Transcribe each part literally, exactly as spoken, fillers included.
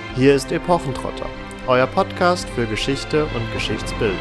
Hier ist Epochentrotter, euer Podcast für Geschichte und Geschichtsbildung.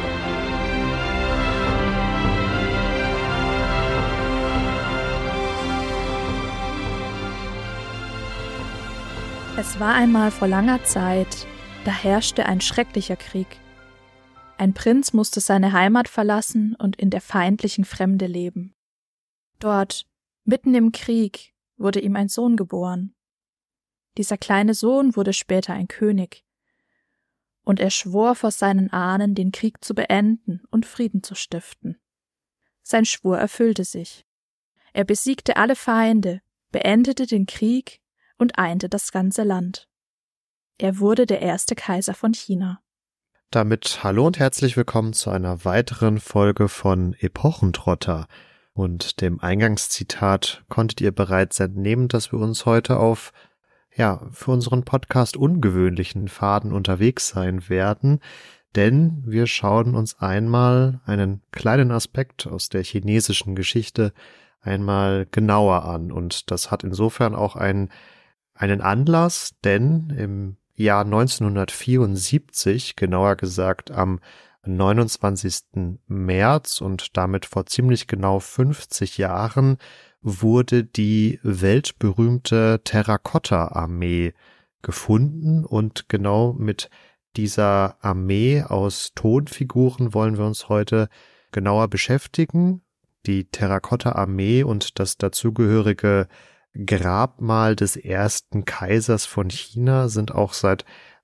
Es war einmal vor langer Zeit, da herrschte ein schrecklicher Krieg. Ein Prinz musste seine Heimat verlassen und in der feindlichen Fremde leben. Dort, mitten im Krieg, wurde ihm ein Sohn geboren. Dieser kleine Sohn wurde später ein König. Und er schwor vor seinen Ahnen, den Krieg zu beenden und Frieden zu stiften. Sein Schwur erfüllte sich. Er besiegte alle Feinde, beendete den Krieg und einte das ganze Land. Er wurde der erste Kaiser von China. Damit hallo und herzlich willkommen zu einer weiteren Folge von Epochentrotter. Und dem Eingangszitat konntet ihr bereits entnehmen, dass wir uns heute auf, ja, für unseren Podcast ungewöhnlichen Faden unterwegs sein werden, denn wir schauen uns einmal einen kleinen Aspekt aus der chinesischen Geschichte einmal genauer an. Und das hat insofern auch einen, einen Anlass, denn im Jahr neunzehnhundertvierundsiebzig, genauer gesagt am neunundzwanzigsten März und damit vor ziemlich genau fünfzig Jahren, wurde die weltberühmte Terrakotta-Armee gefunden, und genau mit dieser Armee aus Tonfiguren wollen wir uns heute genauer beschäftigen. Die Terrakotta-Armee und das dazugehörige Grabmal des ersten Kaisers von China sind auch seit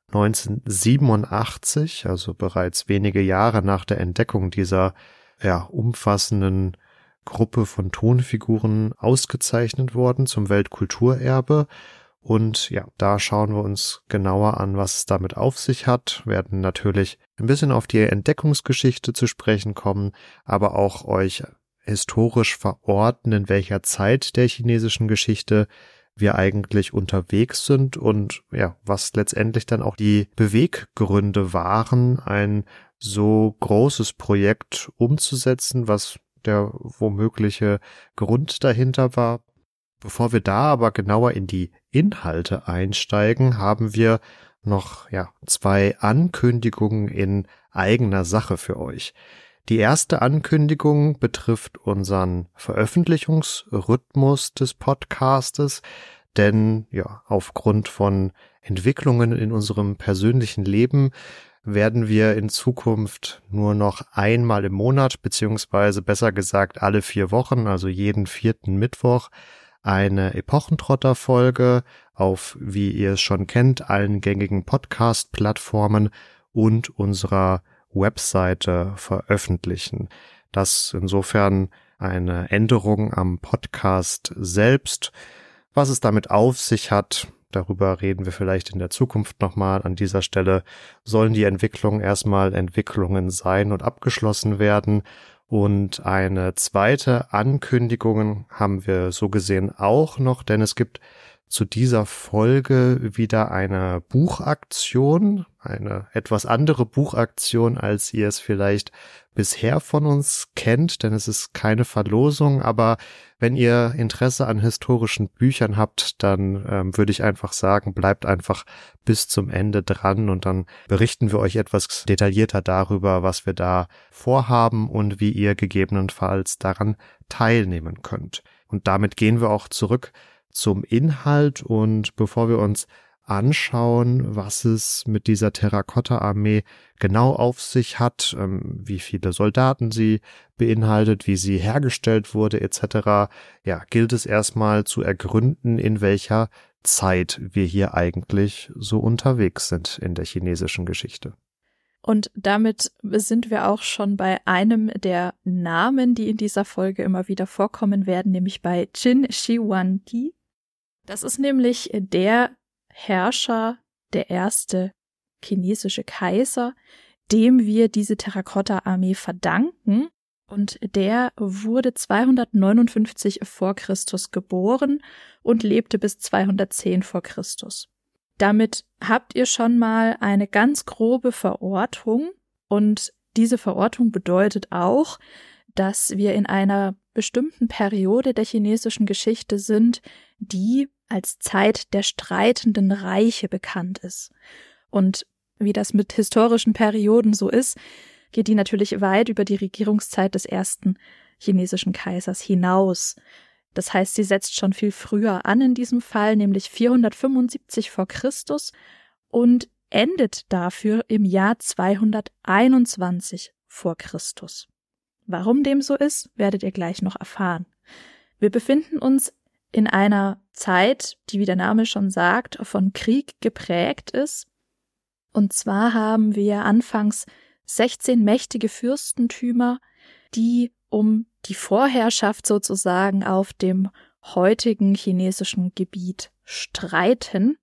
neunzehnhundertsiebenundachtzig, also bereits wenige Jahre nach der Entdeckung dieser ja, umfassenden Gruppe von Tonfiguren, ausgezeichnet worden zum Weltkulturerbe. Und ja, da schauen wir uns genauer an, was es damit auf sich hat, werden natürlich ein bisschen auf die Entdeckungsgeschichte zu sprechen kommen, aber auch euch historisch verorten, in welcher Zeit der chinesischen Geschichte wir eigentlich unterwegs sind und ja, was letztendlich dann auch die Beweggründe waren, ein so großes Projekt umzusetzen, was der womögliche Grund dahinter war. Bevor wir da aber genauer in die Inhalte einsteigen, haben wir noch ja zwei Ankündigungen in eigener Sache für euch. Die erste Ankündigung betrifft unseren Veröffentlichungsrhythmus des Podcastes, denn ja, aufgrund von Entwicklungen in unserem persönlichen Leben werden wir in Zukunft nur noch einmal im Monat, beziehungsweise besser gesagt alle vier Wochen, also jeden vierten Mittwoch, eine Epochentrotter-Folge auf, wie ihr es schon kennt, allen gängigen Podcast-Plattformen und unserer Webseite veröffentlichen. Das insofern eine Änderung am Podcast selbst. Was es damit auf sich hat, darüber reden wir vielleicht in der Zukunft nochmal. An dieser Stelle sollen die Entwicklungen erstmal Entwicklungen sein und abgeschlossen werden. Und eine zweite Ankündigung haben wir so gesehen auch noch, denn es gibt zu dieser Folge wieder eine Buchaktion, eine etwas andere Buchaktion, als ihr es vielleicht bisher von uns kennt, denn es ist keine Verlosung, aber wenn ihr Interesse an historischen Büchern habt, dann ähm, würde ich einfach sagen, bleibt einfach bis zum Ende dran und dann berichten wir euch etwas detaillierter darüber, was wir da vorhaben und wie ihr gegebenenfalls daran teilnehmen könnt. Und damit gehen wir auch zurück zum Inhalt, und bevor wir uns anschauen, was es mit dieser Terrakotta-Armee genau auf sich hat, ähm, wie viele Soldaten sie beinhaltet, wie sie hergestellt wurde et cetera, ja, gilt es erstmal zu ergründen, in welcher Zeit wir hier eigentlich so unterwegs sind in der chinesischen Geschichte. Und damit sind wir auch schon bei einem der Namen, die in dieser Folge immer wieder vorkommen werden, nämlich bei Qin Shi Huangdi. Das ist nämlich der Herrscher, der erste chinesische Kaiser, dem wir diese Terrakotta-Armee verdanken. Und der wurde zweihundertneunundfünfzig vor Christus geboren und lebte bis zweihundertzehn vor Christus. Damit habt ihr schon mal eine ganz grobe Verortung, und diese Verortung bedeutet auch, dass wir in einer bestimmten Periode der chinesischen Geschichte sind, die als Zeit der streitenden Reiche bekannt ist. Und wie das mit historischen Perioden so ist, geht die natürlich weit über die Regierungszeit des ersten chinesischen Kaisers hinaus. Das heißt, sie setzt schon viel früher an in diesem Fall, nämlich vierhundertfünfundsiebzig vor Christus und endet dafür im Jahr zweihunderteinundzwanzig vor Christus. Warum dem so ist, werdet ihr gleich noch erfahren. Wir befinden uns in einer Zeit, die, wie der Name schon sagt, von Krieg geprägt ist. Und zwar haben wir anfangs sechzehn mächtige Fürstentümer, die um die Vorherrschaft sozusagen auf dem heutigen chinesischen Gebiet streiten.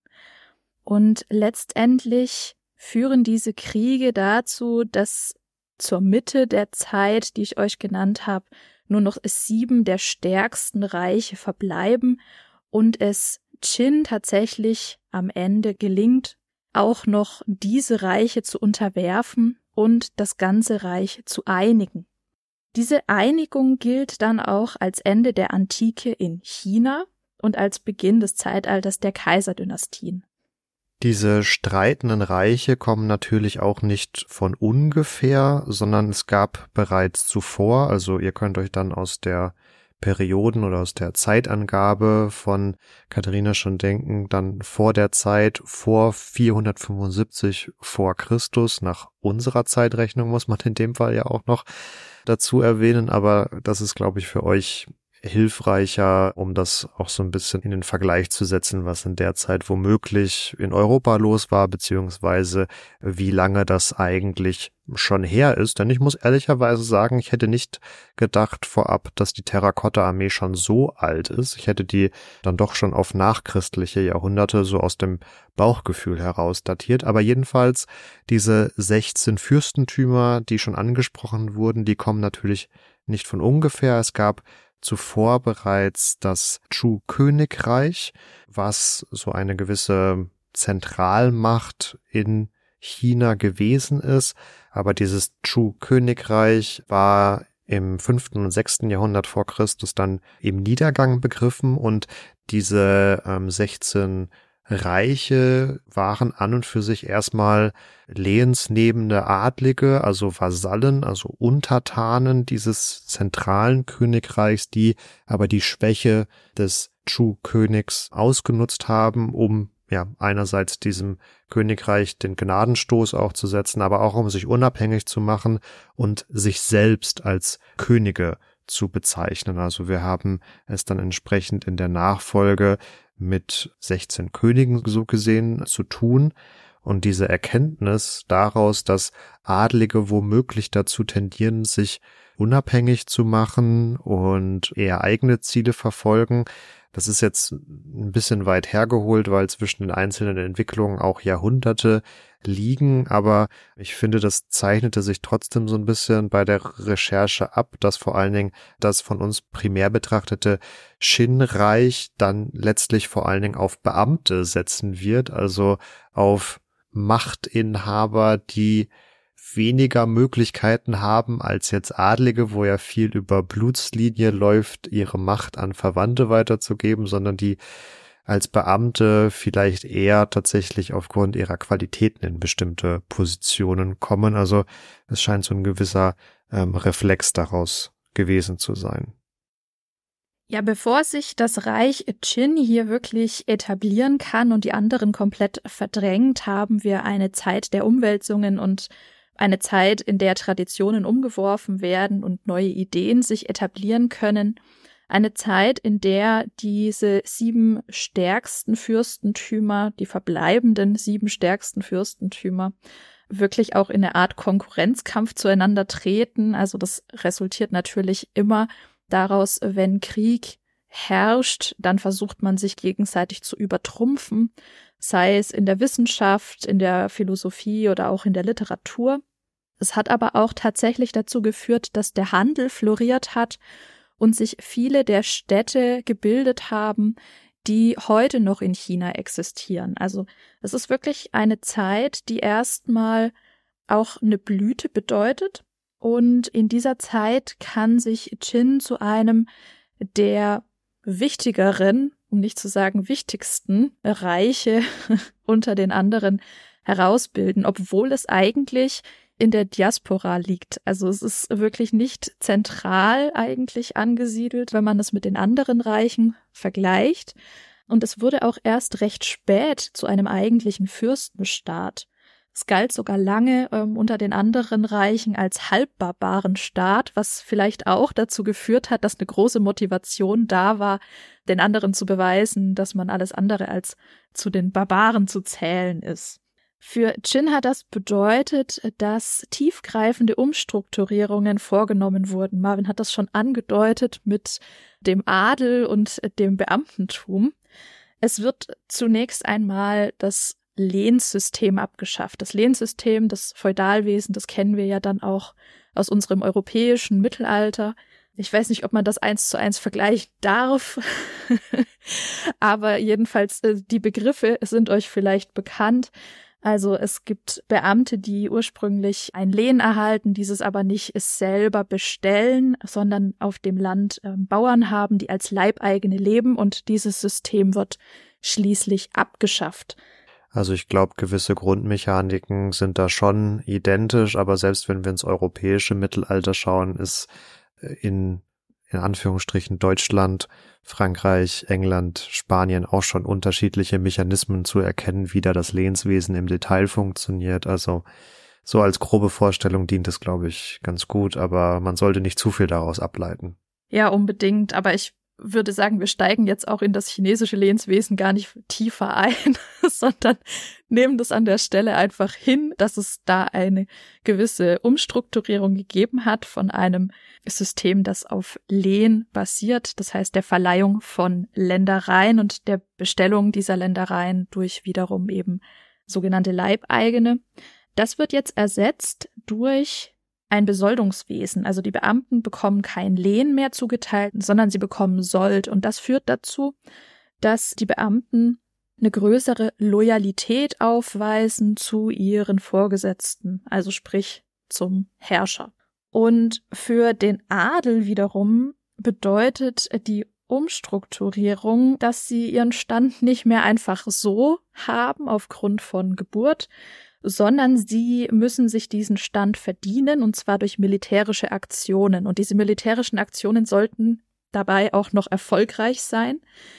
Und letztendlich führen diese Kriege dazu, dass zur Mitte der Zeit, die ich euch genannt habe, nur noch sieben der stärksten Reiche verbleiben und es Qin tatsächlich am Ende gelingt, auch noch diese Reiche zu unterwerfen und das ganze Reich zu einigen. Diese Einigung gilt dann auch als Ende der Antike in China und als Beginn des Zeitalters der Kaiserdynastien. Diese streitenden Reiche kommen natürlich auch nicht von ungefähr, sondern es gab bereits zuvor, also ihr könnt euch dann aus der Perioden oder aus der Zeitangabe von Katharina schon denken, dann vor der Zeit, vor vierhundertfünfundsiebzig vor Christus, nach unserer Zeitrechnung muss man in dem Fall ja auch noch dazu erwähnen, aber das ist, glaube ich, für euch hilfreicher, um das auch so ein bisschen in den Vergleich zu setzen, was in der Zeit womöglich in Europa los war, beziehungsweise wie lange das eigentlich schon her ist. Denn ich muss ehrlicherweise sagen, ich hätte nicht gedacht vorab, dass die Terrakotta-Armee schon so alt ist. Ich hätte die dann doch schon auf nachchristliche Jahrhunderte so aus dem Bauchgefühl heraus datiert. Aber jedenfalls diese sechzehn Fürstentümer, die schon angesprochen wurden, die kommen natürlich nicht von ungefähr. Es gab zuvor bereits das Chu-Königreich, was so eine gewisse Zentralmacht in China gewesen ist. Aber dieses Chu-Königreich war im fünften und sechsten Jahrhundert vor Christus dann im Niedergang begriffen und diese ähm, sechzehn Reiche waren an und für sich erstmal lehensnehmende Adlige, also Vasallen, also Untertanen dieses zentralen Königreichs, die aber die Schwäche des Chu-Königs ausgenutzt haben, um ja einerseits diesem Königreich den Gnadenstoß auch zu setzen, aber auch um sich unabhängig zu machen und sich selbst als Könige zu bezeichnen. Also wir haben es dann entsprechend in der Nachfolge mit sechzehn Königen so gesehen zu tun. Und diese Erkenntnis daraus, dass Adlige womöglich dazu tendieren, sich unabhängig zu machen und eher eigene Ziele verfolgen, das ist jetzt ein bisschen weit hergeholt, weil zwischen den einzelnen Entwicklungen auch Jahrhunderte liegen, aber ich finde, das zeichnete sich trotzdem so ein bisschen bei der Recherche ab, dass vor allen Dingen das von uns primär betrachtete Qin-Reich dann letztlich vor allen Dingen auf Beamte setzen wird, also auf Machtinhaber, die weniger Möglichkeiten haben als jetzt Adlige, wo ja viel über Blutslinie läuft, ihre Macht an Verwandte weiterzugeben, sondern die als Beamte vielleicht eher tatsächlich aufgrund ihrer Qualitäten in bestimmte Positionen kommen. Also es scheint so ein gewisser ähm, Reflex daraus gewesen zu sein. Ja, bevor sich das Reich Qin hier wirklich etablieren kann und die anderen komplett verdrängt, haben wir eine Zeit der Umwälzungen und eine Zeit, in der Traditionen umgeworfen werden und neue Ideen sich etablieren können. Eine Zeit, in der diese sieben stärksten Fürstentümer, die verbleibenden sieben stärksten Fürstentümer, wirklich auch in eine Art Konkurrenzkampf zueinander treten. Also das resultiert natürlich immer daraus, wenn Krieg herrscht, dann versucht man sich gegenseitig zu übertrumpfen, sei es in der Wissenschaft, in der Philosophie oder auch in der Literatur. Es hat aber auch tatsächlich dazu geführt, dass der Handel floriert hat und sich viele der Städte gebildet haben, die heute noch in China existieren. Also es ist wirklich eine Zeit, die erstmal auch eine Blüte bedeutet. Und in dieser Zeit kann sich Qin zu einem der wichtigeren um nicht zu sagen wichtigsten Reiche unter den anderen herausbilden, obwohl es eigentlich in der Diaspora liegt. Also es ist wirklich nicht zentral eigentlich angesiedelt, wenn man es mit den anderen Reichen vergleicht. Und es wurde auch erst recht spät zu einem eigentlichen Fürstenstaat. Es galt sogar lange ähm, unter den anderen Reichen als Halbbarbarenstaat, was vielleicht auch dazu geführt hat, dass eine große Motivation da war, den anderen zu beweisen, dass man alles andere als zu den Barbaren zu zählen ist. Für Qin hat das bedeutet, dass tiefgreifende Umstrukturierungen vorgenommen wurden. Marvin hat das schon angedeutet mit dem Adel und dem Beamtentum. Es wird zunächst einmal das Lehnssystem abgeschafft. Das Lehnssystem, das Feudalwesen, das kennen wir ja dann auch aus unserem europäischen Mittelalter. Ich weiß nicht, ob man das eins zu eins vergleichen darf, aber jedenfalls die Begriffe sind euch vielleicht bekannt. Also es gibt Beamte, die ursprünglich ein Lehen erhalten, dieses aber nicht selber bestellen, sondern auf dem Land äh, Bauern haben, die als Leibeigene leben, und dieses System wird schließlich abgeschafft. Also ich glaube, gewisse Grundmechaniken sind da schon identisch, aber selbst wenn wir ins europäische Mittelalter schauen, ist in, in Anführungsstrichen Deutschland, Frankreich, England, Spanien auch schon unterschiedliche Mechanismen zu erkennen, wie da das Lehnswesen im Detail funktioniert. Also so als grobe Vorstellung dient es, glaube ich, ganz gut, aber man sollte nicht zu viel daraus ableiten. Ja, unbedingt, aber ich würde sagen, wir steigen jetzt auch in das chinesische Lehnswesen gar nicht tiefer ein, sondern nehmen das an der Stelle einfach hin, dass es da eine gewisse Umstrukturierung gegeben hat von einem System, das auf Lehen basiert, das heißt der Verleihung von Ländereien und der Bestellung dieser Ländereien durch wiederum eben sogenannte Leibeigene. Das wird jetzt ersetzt durch ein Besoldungswesen. Also die Beamten bekommen kein Lehen mehr zugeteilt, sondern sie bekommen Sold. Und das führt dazu, dass die Beamten eine größere Loyalität aufweisen zu ihren Vorgesetzten, also sprich zum Herrscher. Und für den Adel wiederum bedeutet die Umstrukturierung, dass sie ihren Stand nicht mehr einfach so haben aufgrund von Geburt, sondern sie müssen sich diesen Stand verdienen, und zwar durch militärische Aktionen. Und diese militärischen Aktionen sollten dabei auch noch erfolgreich sein,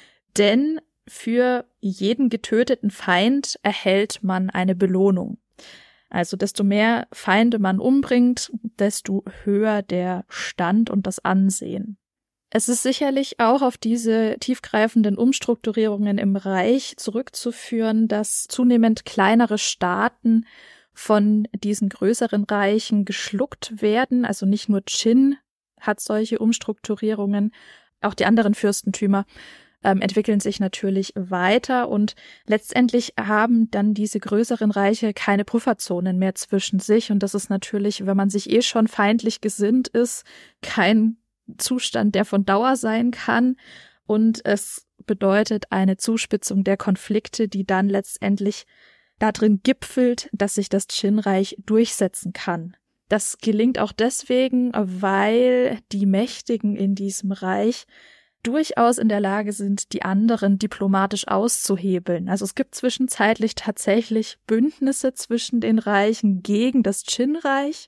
denn für jeden getöteten Feind erhält man eine Belohnung. Also desto mehr Feinde man umbringt, desto höher der Stand und das Ansehen. Es ist sicherlich auch auf diese tiefgreifenden Umstrukturierungen im Reich zurückzuführen, dass zunehmend kleinere Staaten von diesen größeren Reichen geschluckt werden. Also nicht nur Qin hat solche Umstrukturierungen, auch die anderen Fürstentümer ähm, entwickeln sich natürlich weiter, und letztendlich haben dann diese größeren Reiche keine Pufferzonen mehr zwischen sich, und das ist natürlich, wenn man sich eh schon feindlich gesinnt ist, kein Zustand, der von Dauer sein kann, und es bedeutet eine Zuspitzung der Konflikte, die dann letztendlich darin gipfelt, dass sich das Qin-Reich durchsetzen kann. Das gelingt auch deswegen, weil die Mächtigen in diesem Reich durchaus in der Lage sind, die anderen diplomatisch auszuhebeln. Also es gibt zwischenzeitlich tatsächlich Bündnisse zwischen den Reichen gegen das Qin-Reich.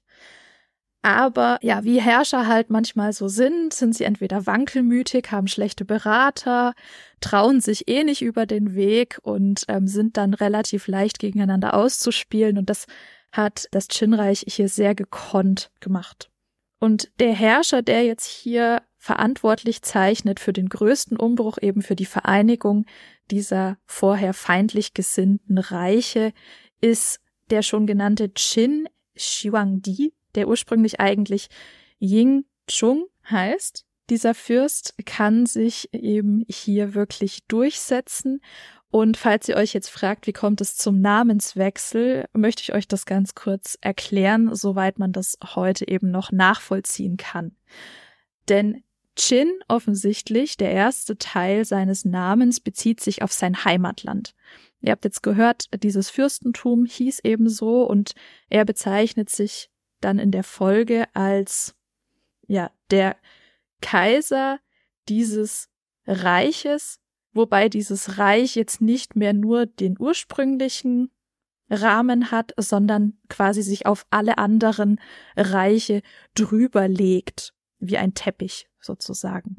Aber ja, wie Herrscher halt manchmal so sind, sind sie entweder wankelmütig, haben schlechte Berater, trauen sich eh nicht über den Weg und ähm, sind dann relativ leicht gegeneinander auszuspielen. Und das hat das Qin-Reich hier sehr gekonnt gemacht. Und der Herrscher, der jetzt hier verantwortlich zeichnet für den größten Umbruch, eben für die Vereinigung dieser vorher feindlich gesinnten Reiche, ist der schon genannte Qin Huangdi, der ursprünglich eigentlich Ying Chung heißt. Dieser Fürst kann sich eben hier wirklich durchsetzen. Und falls ihr euch jetzt fragt, wie kommt es zum Namenswechsel, möchte ich euch das ganz kurz erklären, soweit man das heute eben noch nachvollziehen kann. Denn Qin offensichtlich, der erste Teil seines Namens, bezieht sich auf sein Heimatland. Ihr habt jetzt gehört, dieses Fürstentum hieß eben so, und er bezeichnet sich dann in der Folge als ja der Kaiser dieses Reiches, wobei dieses Reich jetzt nicht mehr nur den ursprünglichen Rahmen hat, sondern quasi sich auf alle anderen Reiche drüber legt, wie ein Teppich sozusagen.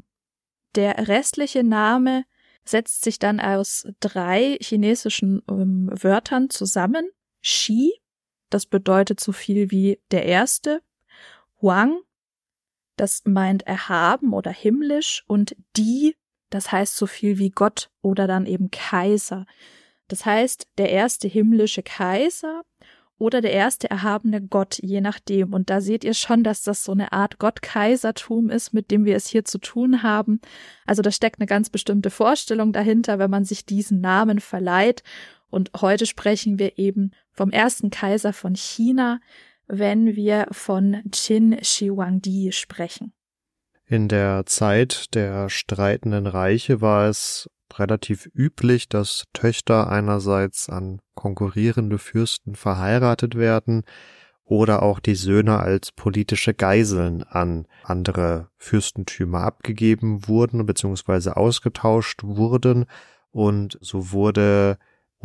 Der restliche Name setzt sich dann aus drei chinesischen ähm, Wörtern zusammen. Shi, das bedeutet so viel wie der Erste. Huang, das meint erhaben oder himmlisch. Und Di, das heißt so viel wie Gott oder dann eben Kaiser. Das heißt, der erste himmlische Kaiser oder der erste erhabene Gott, je nachdem. Und da seht ihr schon, dass das so eine Art Gottkaisertum ist, mit dem wir es hier zu tun haben. Also da steckt eine ganz bestimmte Vorstellung dahinter, wenn man sich diesen Namen verleiht. Und heute sprechen wir eben vom ersten Kaiser von China, wenn wir von Qin Shi Huangdi sprechen. In der Zeit der streitenden Reiche war es relativ üblich, dass Töchter einerseits an konkurrierende Fürsten verheiratet werden oder auch die Söhne als politische Geiseln an andere Fürstentümer abgegeben wurden bzw. ausgetauscht wurden. Und so wurde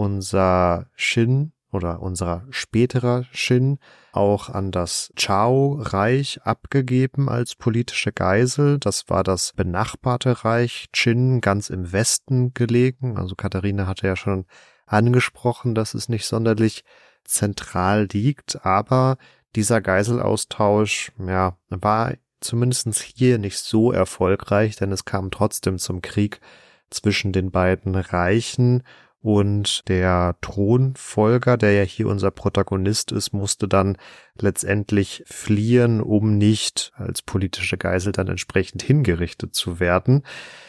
unser Qin oder unser späterer Qin auch an das Zhao-Reich abgegeben als politische Geisel. Das war das benachbarte Reich Qin, ganz im Westen gelegen. Also Katharina hatte ja schon angesprochen, dass es nicht sonderlich zentral liegt, aber dieser Geiselaustausch, ja, war zumindest hier nicht so erfolgreich, denn es kam trotzdem zum Krieg zwischen den beiden Reichen. Und der Thronfolger, der ja hier unser Protagonist ist, musste dann letztendlich fliehen, um nicht als politische Geisel dann entsprechend hingerichtet zu werden.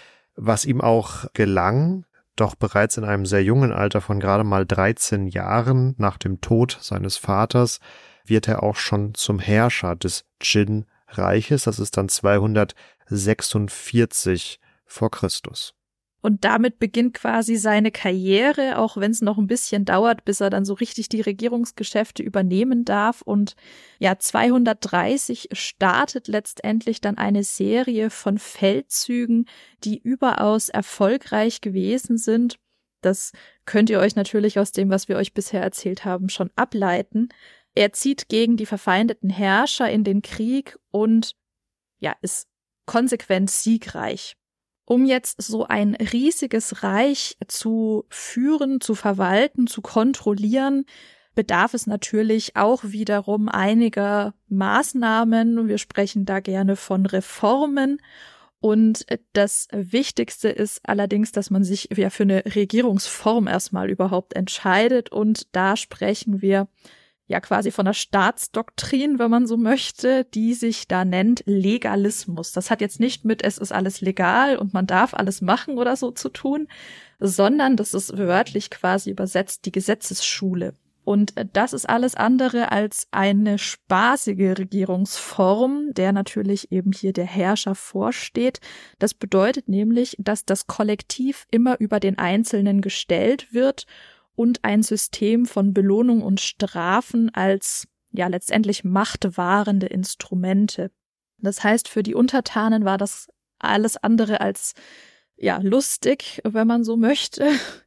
Was ihm auch gelang, doch bereits in einem sehr jungen Alter von gerade mal dreizehn Jahren nach dem Tod seines Vaters wird er auch schon zum Herrscher des Qin-Reiches. Das ist dann zweihundertsechsundvierzig vor Christus. Und damit beginnt quasi seine Karriere, auch wenn es noch ein bisschen dauert, bis er dann so richtig die Regierungsgeschäfte übernehmen darf. Und ja, zweihundertdreißig startet letztendlich dann eine Serie von Feldzügen, die überaus erfolgreich gewesen sind. Das könnt ihr euch natürlich aus dem, was wir euch bisher erzählt haben, schon ableiten. Er zieht gegen die verfeindeten Herrscher in den Krieg und ja, ist konsequent siegreich. Um jetzt so ein riesiges Reich zu führen, zu verwalten, zu kontrollieren, bedarf es natürlich auch wiederum einiger Maßnahmen. Wir sprechen da gerne von Reformen. Und das Wichtigste ist allerdings, dass man sich ja für eine Regierungsform erstmal überhaupt entscheidet. Und da sprechen wir ja quasi von der Staatsdoktrin, wenn man so möchte, die sich da nennt Legalismus. Das hat jetzt nicht mit, es ist alles legal und man darf alles machen oder so zu tun, sondern das ist wörtlich quasi übersetzt die Gesetzesschule. Und das ist alles andere als eine spaßige Regierungsform, der natürlich eben hier der Herrscher vorsteht. Das bedeutet nämlich, dass das Kollektiv immer über den Einzelnen gestellt wird und ein System von Belohnung und Strafen als ja letztendlich machtwahrende Instrumente. Das heißt, für die Untertanen war das alles andere als ja lustig, wenn man so möchte.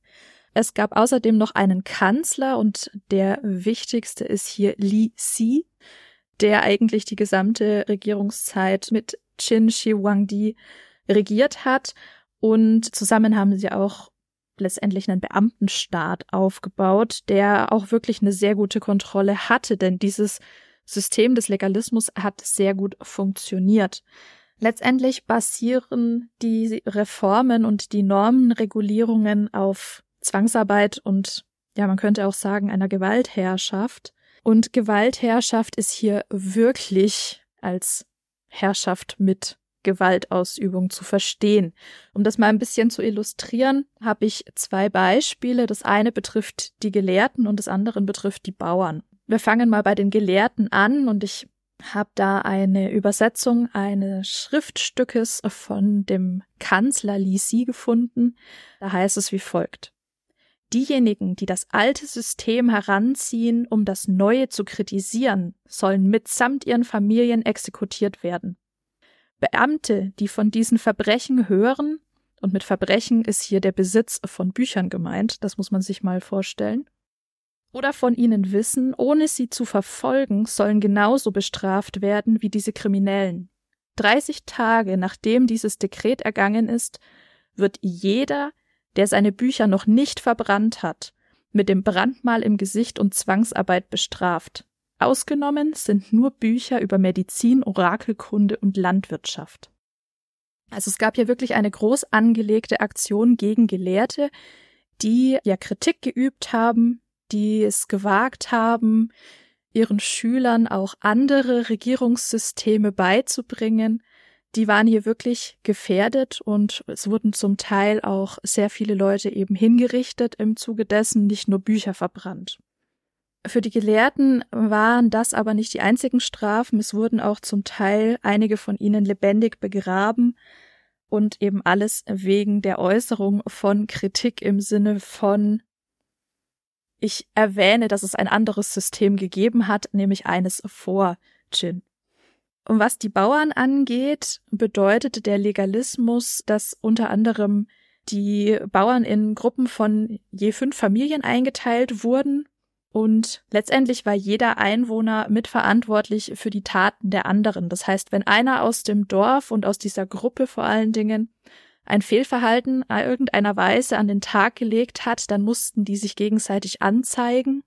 Es gab außerdem noch einen Kanzler und der wichtigste ist hier Li Si, der eigentlich die gesamte Regierungszeit mit Qin Shi Huangdi regiert hat, und zusammen haben sie auch letztendlich einen Beamtenstaat aufgebaut, der auch wirklich eine sehr gute Kontrolle hatte, denn dieses System des Legalismus hat sehr gut funktioniert. Letztendlich basieren die Reformen und die Normenregulierungen auf Zwangsarbeit und, ja, man könnte auch sagen, einer Gewaltherrschaft. Und Gewaltherrschaft ist hier wirklich als Herrschaft mit Gewaltausübung zu verstehen. Um das mal ein bisschen zu illustrieren, habe ich zwei Beispiele. Das eine betrifft die Gelehrten und das andere betrifft die Bauern. Wir fangen mal bei den Gelehrten an und ich habe da eine Übersetzung eines Schriftstückes von dem Kanzler Li Si gefunden. Da heißt es wie folgt: Diejenigen, die das alte System heranziehen, um das Neue zu kritisieren, sollen mitsamt ihren Familien exekutiert werden. Beamte, die von diesen Verbrechen hören, Und mit Verbrechen ist hier der Besitz von Büchern gemeint, das muss man sich mal vorstellen. Oder von ihnen wissen, ohne sie zu verfolgen, sollen genauso bestraft werden wie diese Kriminellen. dreißig Tage nachdem dieses Dekret ergangen ist, wird jeder, der seine Bücher noch nicht verbrannt hat, mit dem Brandmal im Gesicht und Zwangsarbeit bestraft. Ausgenommen sind nur Bücher über Medizin, Orakelkunde und Landwirtschaft. Also es gab hier wirklich eine groß angelegte Aktion gegen Gelehrte, die ja Kritik geübt haben, die es gewagt haben, ihren Schülern auch andere Regierungssysteme beizubringen. Die waren hier wirklich gefährdet und es wurden zum Teil auch sehr viele Leute eben hingerichtet, im Zuge dessen nicht nur Bücher verbrannt. Für die Gelehrten waren das aber nicht die einzigen Strafen, es wurden auch zum Teil einige von ihnen lebendig begraben und eben alles wegen der Äußerung von Kritik im Sinne von: Ich erwähne, dass es ein anderes System gegeben hat, nämlich eines vor Qin. Und was die Bauern angeht, bedeutete der Legalismus, dass unter anderem die Bauern in Gruppen von je fünf Familien eingeteilt wurden und letztendlich war jeder Einwohner mitverantwortlich für die Taten der anderen. Das heißt, wenn einer aus dem Dorf und aus dieser Gruppe vor allen Dingen ein Fehlverhalten in irgendeiner Weise an den Tag gelegt hat, dann mussten die sich gegenseitig anzeigen.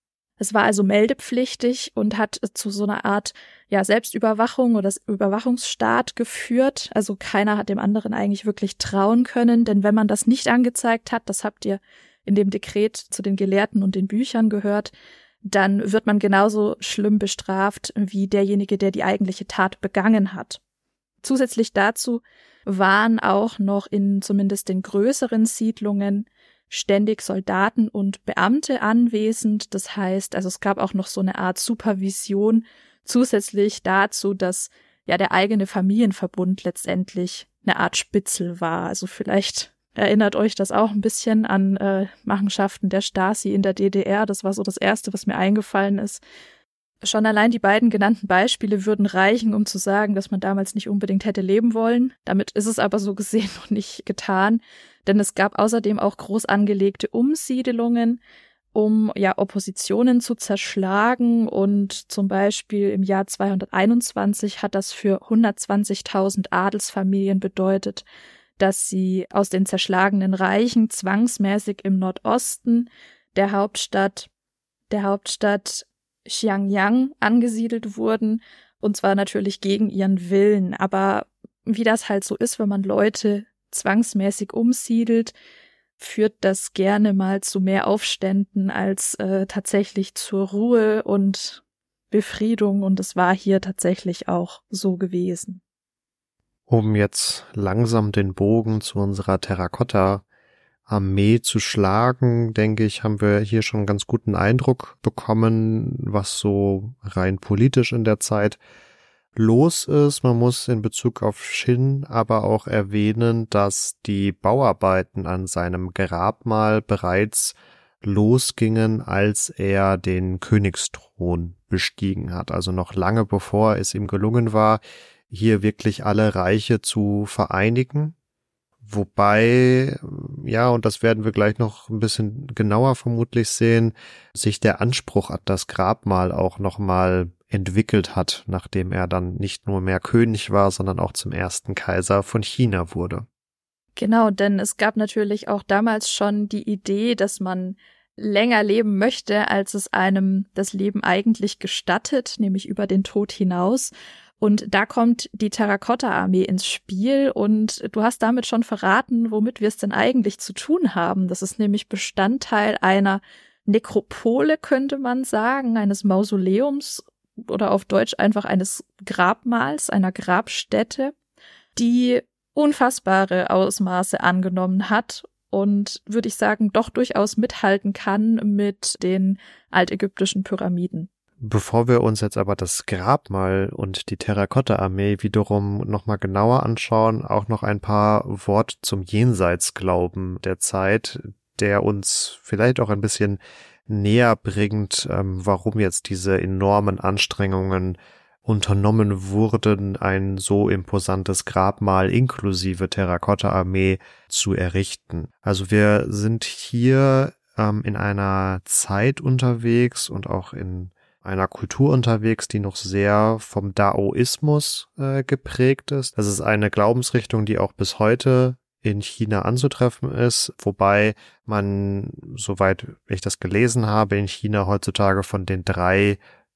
Es war also meldepflichtig und hat zu so einer Art ja Selbstüberwachung oder Überwachungsstaat geführt. Also keiner hat dem anderen eigentlich wirklich trauen können, denn wenn man das nicht angezeigt hat, das habt ihr in dem Dekret zu den Gelehrten und den Büchern gehört, dann wird man genauso schlimm bestraft wie derjenige, der die eigentliche Tat begangen hat. Zusätzlich dazu waren auch noch in zumindest den größeren Siedlungen ständig Soldaten und Beamte anwesend. Das heißt, also es gab auch noch so eine Art Supervision zusätzlich dazu, dass ja der eigene Familienverbund letztendlich eine Art Spitzel war. Also vielleicht erinnert euch das auch ein bisschen an äh, Machenschaften der Stasi in der D D R. Das war so das Erste, was mir eingefallen ist. Schon allein die beiden genannten Beispiele würden reichen, um zu sagen, dass man damals nicht unbedingt hätte leben wollen. Damit ist es aber so gesehen noch nicht getan, denn es gab außerdem auch groß angelegte Umsiedelungen, um ja Oppositionen zu zerschlagen, und zum Beispiel im Jahr zweihunderteinundzwanzig hat das für hundertzwanzigtausend Adelsfamilien bedeutet, dass sie aus den zerschlagenen Reichen zwangsmäßig im Nordosten der Hauptstadt, der Hauptstadt Xiangyang angesiedelt wurden, und zwar natürlich gegen ihren Willen. Aber wie das halt so ist, wenn man Leute zwangsmäßig umsiedelt, führt das gerne mal zu mehr Aufständen als äh, tatsächlich zur Ruhe und Befriedung, und es war hier tatsächlich auch so gewesen. Um jetzt langsam den Bogen zu unserer Terrakotta-Armee zu schlagen, denke ich, haben wir hier schon einen ganz guten Eindruck bekommen, was so rein politisch in der Zeit los ist. Man muss in Bezug auf Qin aber auch erwähnen, dass die Bauarbeiten an seinem Grabmal bereits losgingen, als er den Königsthron bestiegen hat. Also noch lange bevor es ihm gelungen war, hier wirklich alle Reiche zu vereinigen. Wobei, ja, und das werden wir gleich noch ein bisschen genauer vermutlich sehen, sich der Anspruch an das Grabmal auch nochmal entwickelt hat, nachdem er dann nicht nur mehr König war, sondern auch zum ersten Kaiser von China wurde. Genau, denn es gab natürlich auch damals schon die Idee, dass man länger leben möchte, als es einem das Leben eigentlich gestattet, nämlich über den Tod hinaus. Und da kommt die Terrakotta-Armee ins Spiel, und du hast damit schon verraten, womit wir es denn eigentlich zu tun haben. Das ist nämlich Bestandteil einer Nekropole, könnte man sagen, eines Mausoleums oder auf Deutsch einfach eines Grabmals, einer Grabstätte, die unfassbare Ausmaße angenommen hat und, würde ich sagen, doch durchaus mithalten kann mit den altägyptischen Pyramiden. Bevor wir uns jetzt aber das Grabmal und die Terrakotta-Armee wiederum nochmal genauer anschauen, auch noch ein paar Worte zum Jenseitsglauben der Zeit, der uns vielleicht auch ein bisschen näher bringt, ähm, warum jetzt diese enormen Anstrengungen unternommen wurden, ein so imposantes Grabmal inklusive Terrakotta-Armee zu errichten. Also wir sind hier ähm, in einer Zeit unterwegs und auch in einer Kultur unterwegs, die noch sehr vom Daoismus äh, geprägt ist. Das ist eine Glaubensrichtung, die auch bis heute in China anzutreffen ist, wobei man, soweit ich das gelesen habe, in China heutzutage von den drei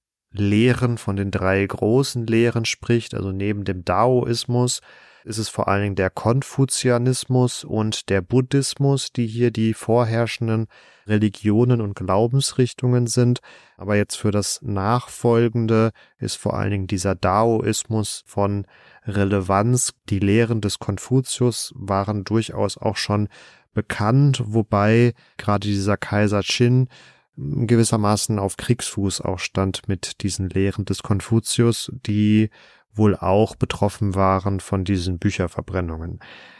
Lehren, von den drei großen Lehren spricht. Also neben dem Daoismus ist es vor allen Dingen der Konfuzianismus und der Buddhismus, die hier die vorherrschenden Religionen und Glaubensrichtungen sind. Aber jetzt für das Nachfolgende ist vor allen Dingen dieser Daoismus von Relevanz. Die Lehren des Konfuzius waren durchaus auch schon bekannt, wobei gerade dieser Kaiser Qin gewissermaßen auf Kriegsfuß auch stand mit diesen Lehren des Konfuzius, die wohl auch betroffen waren von diesen Bücherverbrennungen.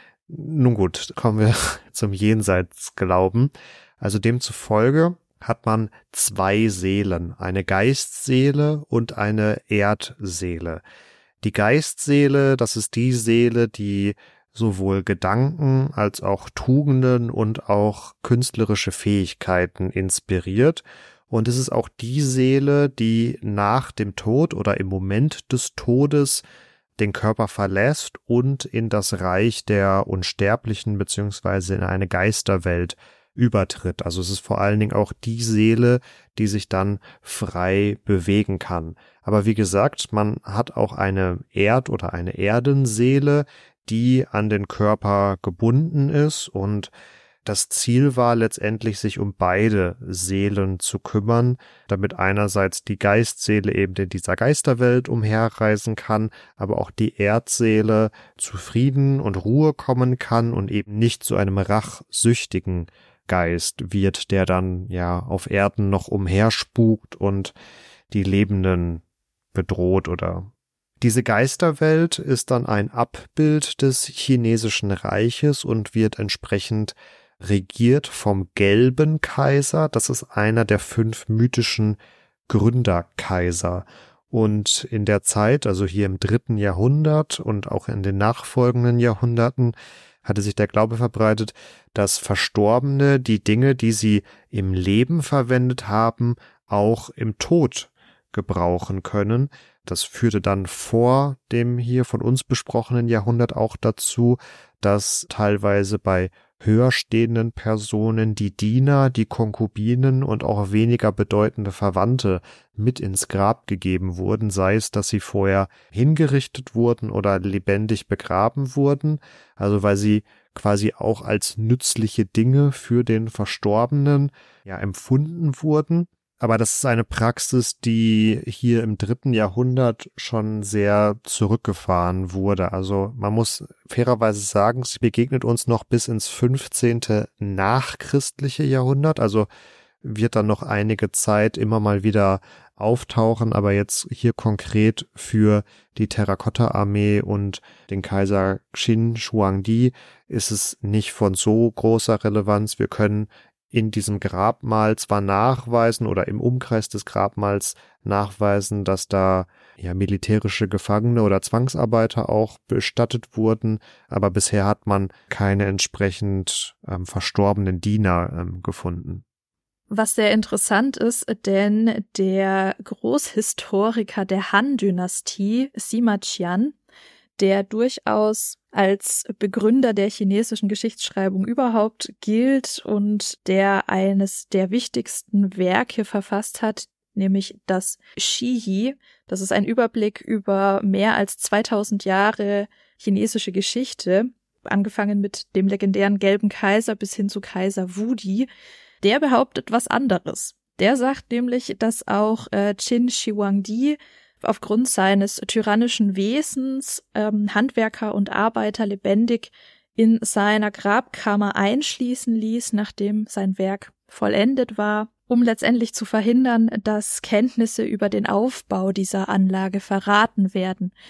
Nun gut, kommen wir zum Jenseitsglauben. Also demzufolge hat man zwei Seelen, eine Geistseele und eine Erdseele. Die Geistseele, das ist die Seele, die sowohl Gedanken als auch Tugenden und auch künstlerische Fähigkeiten inspiriert. Und es ist auch die Seele, die nach dem Tod oder im Moment des Todes den Körper verlässt und in das Reich der Unsterblichen beziehungsweise in eine Geisterwelt übertritt. Also es ist vor allen Dingen auch die Seele, die sich dann frei bewegen kann. Aber wie gesagt, man hat auch eine Erd- oder eine Erdenseele, die an den Körper gebunden ist, und das Ziel war letztendlich, sich um beide Seelen zu kümmern, damit einerseits die Geistseele eben in dieser Geisterwelt umherreisen kann, aber auch die Erdseele zu Frieden und Ruhe kommen kann und eben nicht zu einem rachsüchtigen Geist wird, der dann ja auf Erden noch umherspukt und die Lebenden bedroht oder Diese Geisterwelt ist dann ein Abbild des chinesischen Reiches und wird entsprechend regiert vom Gelben Kaiser. Das ist einer der fünf mythischen Gründerkaiser. Und in der Zeit, also hier im dritten Jahrhundert und auch in den nachfolgenden Jahrhunderten, hatte sich der Glaube verbreitet, dass Verstorbene die Dinge, die sie im Leben verwendet haben, auch im Tod gebrauchen können. Das führte dann vor dem hier von uns besprochenen Jahrhundert auch dazu, dass teilweise bei höher stehenden Personen die Diener, die Konkubinen und auch weniger bedeutende Verwandte mit ins Grab gegeben wurden, sei es, dass sie vorher hingerichtet wurden oder lebendig begraben wurden, also weil sie quasi auch als nützliche Dinge für den Verstorbenen ja empfunden wurden. Aber das ist eine Praxis, die hier im dritten Jahrhundert schon sehr zurückgefahren wurde. Also man muss fairerweise sagen, sie begegnet uns noch bis ins fünfzehnte nachchristliche Jahrhundert. Also wird dann noch einige Zeit immer mal wieder auftauchen. Aber jetzt hier konkret für die Terrakotta-Armee und den Kaiser Qin Huangdi ist es nicht von so großer Relevanz. Wir können in diesem Grabmal zwar nachweisen oder im Umkreis des Grabmals nachweisen, dass da ja militärische Gefangene oder Zwangsarbeiter auch bestattet wurden, aber bisher hat man keine entsprechend ähm, verstorbenen Diener ähm, gefunden. Was sehr interessant ist, denn der Großhistoriker der Han-Dynastie, Sima Qian, der durchaus als Begründer der chinesischen Geschichtsschreibung überhaupt gilt und der eines der wichtigsten Werke verfasst hat, nämlich das Shiyi. Das ist ein Überblick über mehr als zweitausend Jahre chinesische Geschichte, angefangen mit dem legendären Gelben Kaiser bis hin zu Kaiser Wudi. Der behauptet was anderes. Der sagt nämlich, dass auch äh, Qin Shi Huangdi aufgrund seines tyrannischen Wesens ähm, Handwerker und Arbeiter lebendig in seiner Grabkammer einschließen ließ, nachdem sein Werk vollendet war, um letztendlich zu verhindern, dass Kenntnisse über den Aufbau dieser Anlage verraten werden.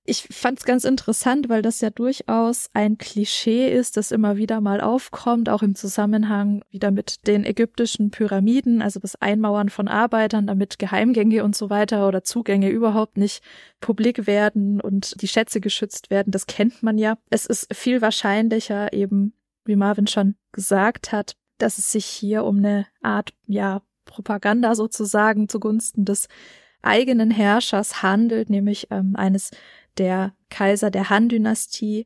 Ich fand es ganz interessant, weil das ja durchaus ein Klischee ist, das immer wieder mal aufkommt, auch im Zusammenhang wieder mit den ägyptischen Pyramiden, also das Einmauern von Arbeitern, damit Geheimgänge und so weiter oder Zugänge überhaupt nicht publik werden und die Schätze geschützt werden. Das kennt man ja. Es ist viel wahrscheinlicher eben, wie Marvin schon gesagt hat, dass es sich hier um eine Art, ja, Propaganda sozusagen zugunsten des eigenen Herrschers handelt, nämlich ähm, eines der Kaiser der Han-Dynastie,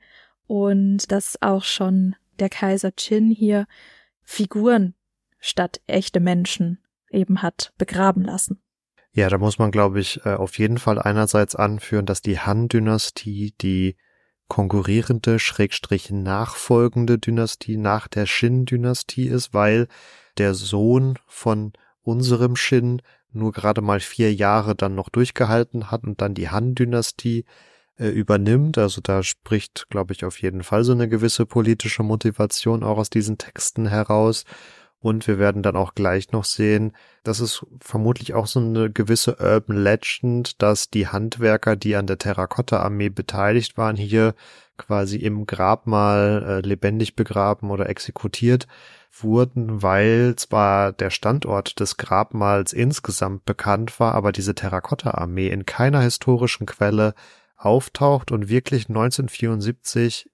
und dass auch schon der Kaiser Qin hier Figuren statt echte Menschen eben hat begraben lassen. Ja, da muss man, glaube ich, auf jeden Fall einerseits anführen, dass die Han-Dynastie die konkurrierende, schrägstrich nachfolgende Dynastie nach der Qin-Dynastie ist, weil der Sohn von unserem Qin nur gerade mal vier Jahre dann noch durchgehalten hat und dann die Han-Dynastie äh, übernimmt. Also da spricht, glaube ich, auf jeden Fall so eine gewisse politische Motivation auch aus diesen Texten heraus. Und wir werden dann auch gleich noch sehen, das ist vermutlich auch so eine gewisse Urban Legend, dass die Handwerker, die an der Terrakotta-Armee beteiligt waren, hier quasi im Grabmal äh, lebendig begraben oder exekutiert wurden, weil zwar der Standort des Grabmals insgesamt bekannt war, aber diese Terrakotta-Armee in keiner historischen Quelle auftaucht und wirklich neunzehnhundertvierundsiebzig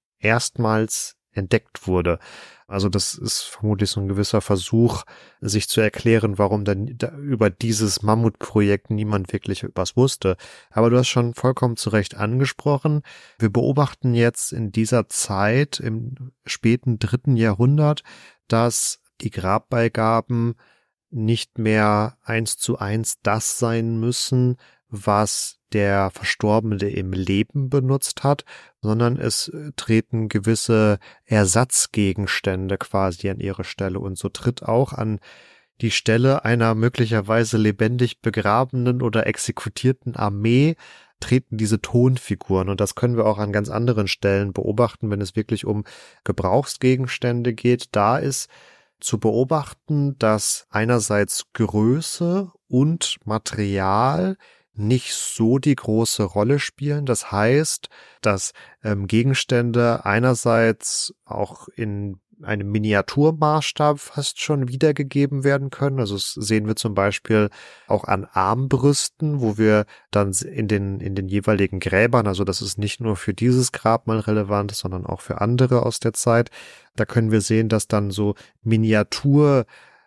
erstmals entdeckt wurde. Also das ist vermutlich so ein gewisser Versuch, sich zu erklären, warum dann über dieses Mammutprojekt niemand wirklich was wusste. Aber du hast schon vollkommen zu Recht angesprochen. Wir beobachten jetzt in dieser Zeit, im späten dritten Jahrhundert, dass die Grabbeigaben nicht mehr eins zu eins das sein müssen, was der Verstorbene im Leben benutzt hat, sondern es treten gewisse Ersatzgegenstände quasi an ihre Stelle. Und so tritt auch an die Stelle einer möglicherweise lebendig begrabenen oder exekutierten Armee treten diese Tonfiguren. Und das können wir auch an ganz anderen Stellen beobachten, wenn es wirklich um Gebrauchsgegenstände geht. Da ist zu beobachten, dass einerseits Größe und Material nicht so die große Rolle spielen. Das heißt, dass ähm, Gegenstände einerseits auch in einem Miniaturmaßstab fast schon wiedergegeben werden können. Also das sehen wir zum Beispiel auch an Armbrüsten, wo wir dann in den in den jeweiligen Gräbern, also das ist nicht nur für dieses Grabmal relevant, sondern auch für andere aus der Zeit, da können wir sehen, dass dann so Miniatur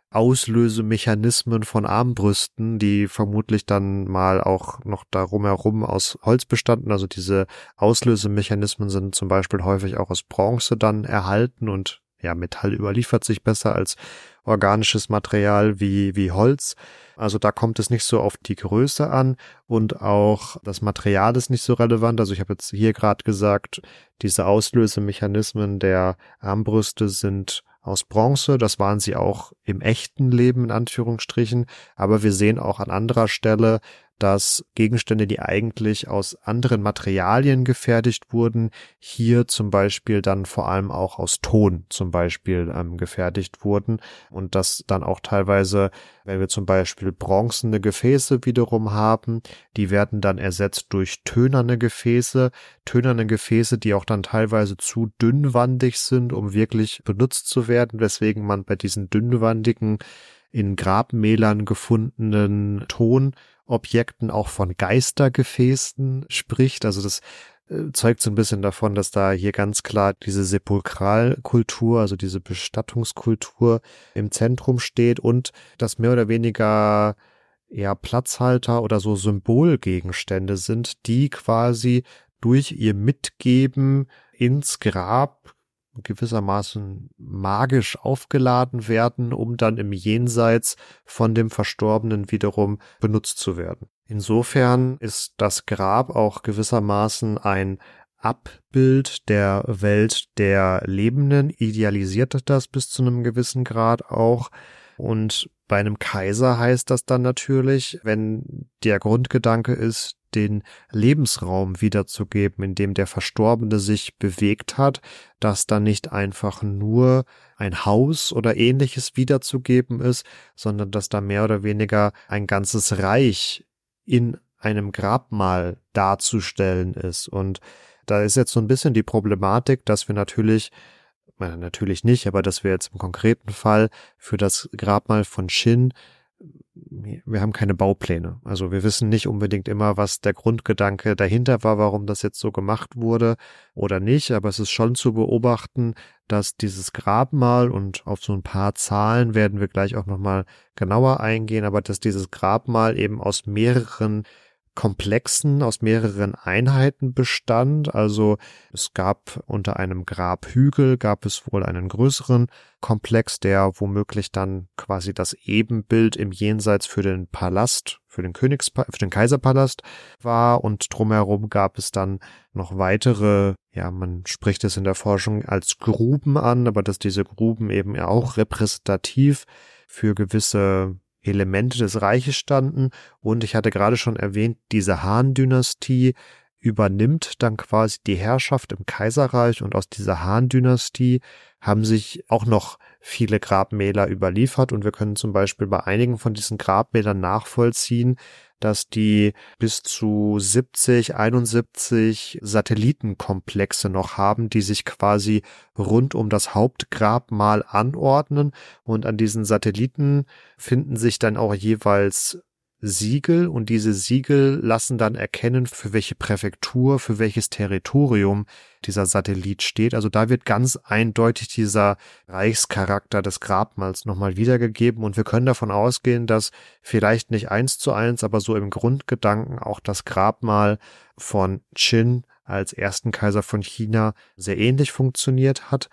Auslösemechanismen von Armbrüsten, die vermutlich dann mal auch noch darum herum aus Holz bestanden. Also diese Auslösemechanismen sind zum Beispiel häufig auch aus Bronze dann erhalten und ja, Metall überliefert sich besser als organisches Material wie, wie Holz. Also da kommt es nicht so auf die Größe an und auch das Material ist nicht so relevant. Also ich habe jetzt hier gerade gesagt, diese Auslösemechanismen der Armbrüste sind aus Bronze, das waren sie auch im echten Leben in Anführungsstrichen, aber wir sehen auch an anderer Stelle, dass Gegenstände, die eigentlich aus anderen Materialien gefertigt wurden, hier zum Beispiel dann vor allem auch aus Ton zum Beispiel ähm, gefertigt wurden und das dann auch teilweise, wenn wir zum Beispiel bronzene Gefäße wiederum haben, die werden dann ersetzt durch tönerne Gefäße, tönerne Gefäße, die auch dann teilweise zu dünnwandig sind, um wirklich benutzt zu werden, weswegen man bei diesen dünnwandigen, in Grabmälern gefundenen Tonobjekten auch von Geistergefäßen spricht. Also das äh, zeugt so ein bisschen davon, dass da hier ganz klar diese Sepulkralkultur, also diese Bestattungskultur im Zentrum steht und dass mehr oder weniger eher Platzhalter oder so Symbolgegenstände sind, die quasi durch ihr Mitgeben ins Grab gewissermaßen magisch aufgeladen werden, um dann im Jenseits von dem Verstorbenen wiederum benutzt zu werden. Insofern ist das Grab auch gewissermaßen ein Abbild der Welt der Lebenden, idealisiert das bis zu einem gewissen Grad auch. Und bei einem Kaiser heißt das dann natürlich, wenn der Grundgedanke ist, den Lebensraum wiederzugeben, in dem der Verstorbene sich bewegt hat, dass dann nicht einfach nur ein Haus oder ähnliches wiederzugeben ist, sondern dass da mehr oder weniger ein ganzes Reich in einem Grabmal darzustellen ist. Und da ist jetzt so ein bisschen die Problematik, dass wir natürlich, äh, natürlich nicht, aber dass wir jetzt im konkreten Fall für das Grabmal von Shin, wir haben keine Baupläne. Also wir wissen nicht unbedingt immer, was der Grundgedanke dahinter war, warum das jetzt so gemacht wurde oder nicht. Aber es ist schon zu beobachten, dass dieses Grabmal, und auf so ein paar Zahlen werden wir gleich auch nochmal genauer eingehen, aber dass dieses Grabmal eben aus mehreren Komplexen, aus mehreren Einheiten bestand. Also es gab unter einem Grabhügel, gab es wohl einen größeren Komplex, der womöglich dann quasi das Ebenbild im Jenseits für den Palast, für den Königs, für den Kaiserpalast war, und drumherum gab es dann noch weitere, ja, man spricht es in der Forschung als Gruben an, aber dass diese Gruben eben ja auch repräsentativ für gewisse Elemente des Reiches standen. Und ich hatte gerade schon erwähnt, diese Han-Dynastie übernimmt dann quasi die Herrschaft im Kaiserreich, und aus dieser Han-Dynastie haben sich auch noch viele Grabmäler überliefert, und wir können zum Beispiel bei einigen von diesen Grabmälern nachvollziehen, dass die bis zu siebzig, einundsiebzig Satellitenkomplexe noch haben, die sich quasi rund um das Hauptgrabmal anordnen, und an diesen Satelliten finden sich dann auch jeweils Siegel, und diese Siegel lassen dann erkennen, für welche Präfektur, für welches Territorium dieser Satellit steht. Also da wird ganz eindeutig dieser Reichscharakter des Grabmals nochmal wiedergegeben, und wir können davon ausgehen, dass vielleicht nicht eins zu eins, aber so im Grundgedanken auch das Grabmal von Qin als ersten Kaiser von China sehr ähnlich funktioniert hat.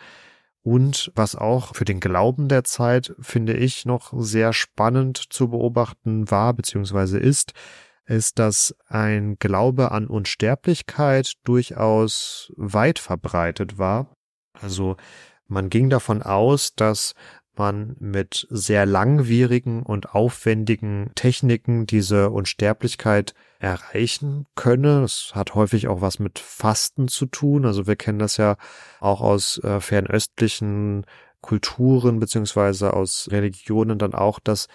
Und was auch für den Glauben der Zeit, finde ich, noch sehr spannend zu beobachten war bzw. ist, ist, dass ein Glaube an Unsterblichkeit durchaus weit verbreitet war. Also man ging davon aus, dass man mit sehr langwierigen und aufwendigen Techniken diese Unsterblichkeit erreichen könne. Das hat häufig auch was mit Fasten zu tun. Also wir kennen das ja auch aus äh, fernöstlichen Kulturen beziehungsweise aus Religionen dann auch, dass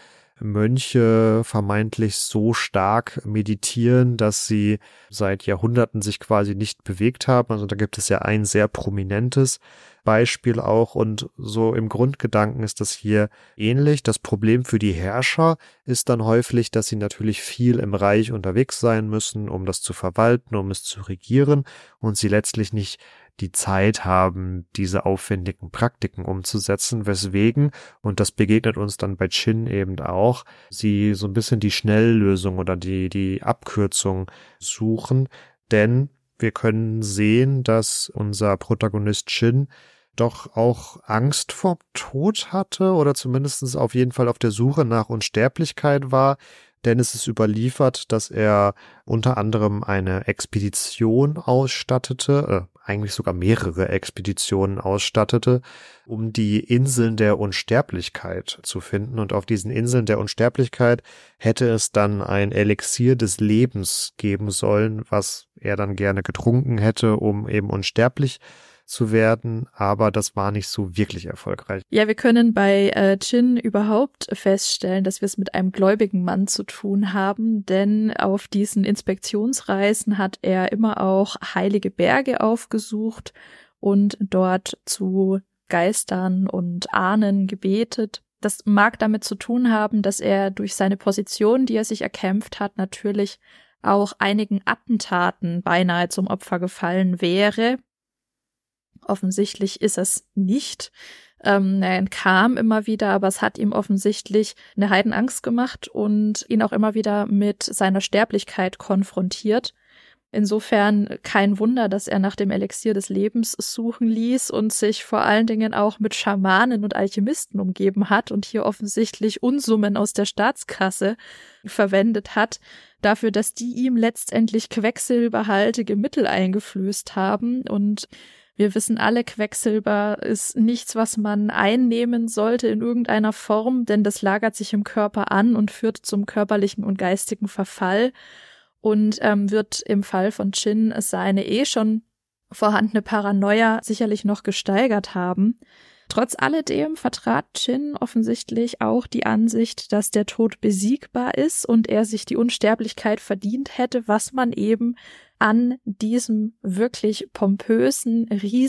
Mönche vermeintlich so stark meditieren, dass sie seit Jahrhunderten sich quasi nicht bewegt haben. Also da gibt es ja ein sehr prominentes Beispiel auch, und so im Grundgedanken ist das hier ähnlich. Das Problem für die Herrscher ist dann häufig, dass sie natürlich viel im Reich unterwegs sein müssen, um das zu verwalten, um es zu regieren, und sie letztlich nicht die Zeit haben, diese aufwendigen Praktiken umzusetzen, weswegen, und das begegnet uns dann bei Qin eben auch, sie so ein bisschen die Schnelllösung oder die, die Abkürzung suchen, denn wir können sehen, dass unser Protagonist Qin doch auch Angst vor Tod hatte oder zumindest auf jeden Fall auf der Suche nach Unsterblichkeit war, denn es ist überliefert, dass er unter anderem eine Expedition ausstattete, äh, eigentlich sogar mehrere Expeditionen ausstattete, um die Inseln der Unsterblichkeit zu finden. Und auf diesen Inseln der Unsterblichkeit hätte es dann ein Elixier des Lebens geben sollen, was er dann gerne getrunken hätte, um eben unsterblich zu werden, aber das war nicht so wirklich erfolgreich. Ja, wir können bei äh, Qin überhaupt feststellen, dass wir es mit einem gläubigen Mann zu tun haben, denn auf diesen Inspektionsreisen hat er immer auch heilige Berge aufgesucht und dort zu Geistern und Ahnen gebetet. Das mag damit zu tun haben, dass er durch seine Position, die er sich erkämpft hat, natürlich auch einigen Attentaten beinahe zum Opfer gefallen wäre. Offensichtlich ist es nicht. Ähm, er entkam immer wieder, aber es hat ihm offensichtlich eine Heidenangst gemacht und ihn auch immer wieder mit seiner Sterblichkeit konfrontiert. Insofern kein Wunder, dass er nach dem Elixier des Lebens suchen ließ und sich vor allen Dingen auch mit Schamanen und Alchemisten umgeben hat und hier offensichtlich Unsummen aus der Staatskasse verwendet hat, dafür, dass die ihm letztendlich quecksilberhaltige Mittel eingeflößt haben. Und wir wissen alle, Quecksilber ist nichts, was man einnehmen sollte in irgendeiner Form, denn das lagert sich im Körper an und führt zum körperlichen und geistigen Verfall und ähm, wird im Fall von Qin seine eh schon vorhandene Paranoia sicherlich noch gesteigert haben. Trotz alledem vertrat Chin offensichtlich auch die Ansicht, dass der Tod besiegbar ist und er sich die Unsterblichkeit verdient hätte, was man eben an diesem wirklich pompösen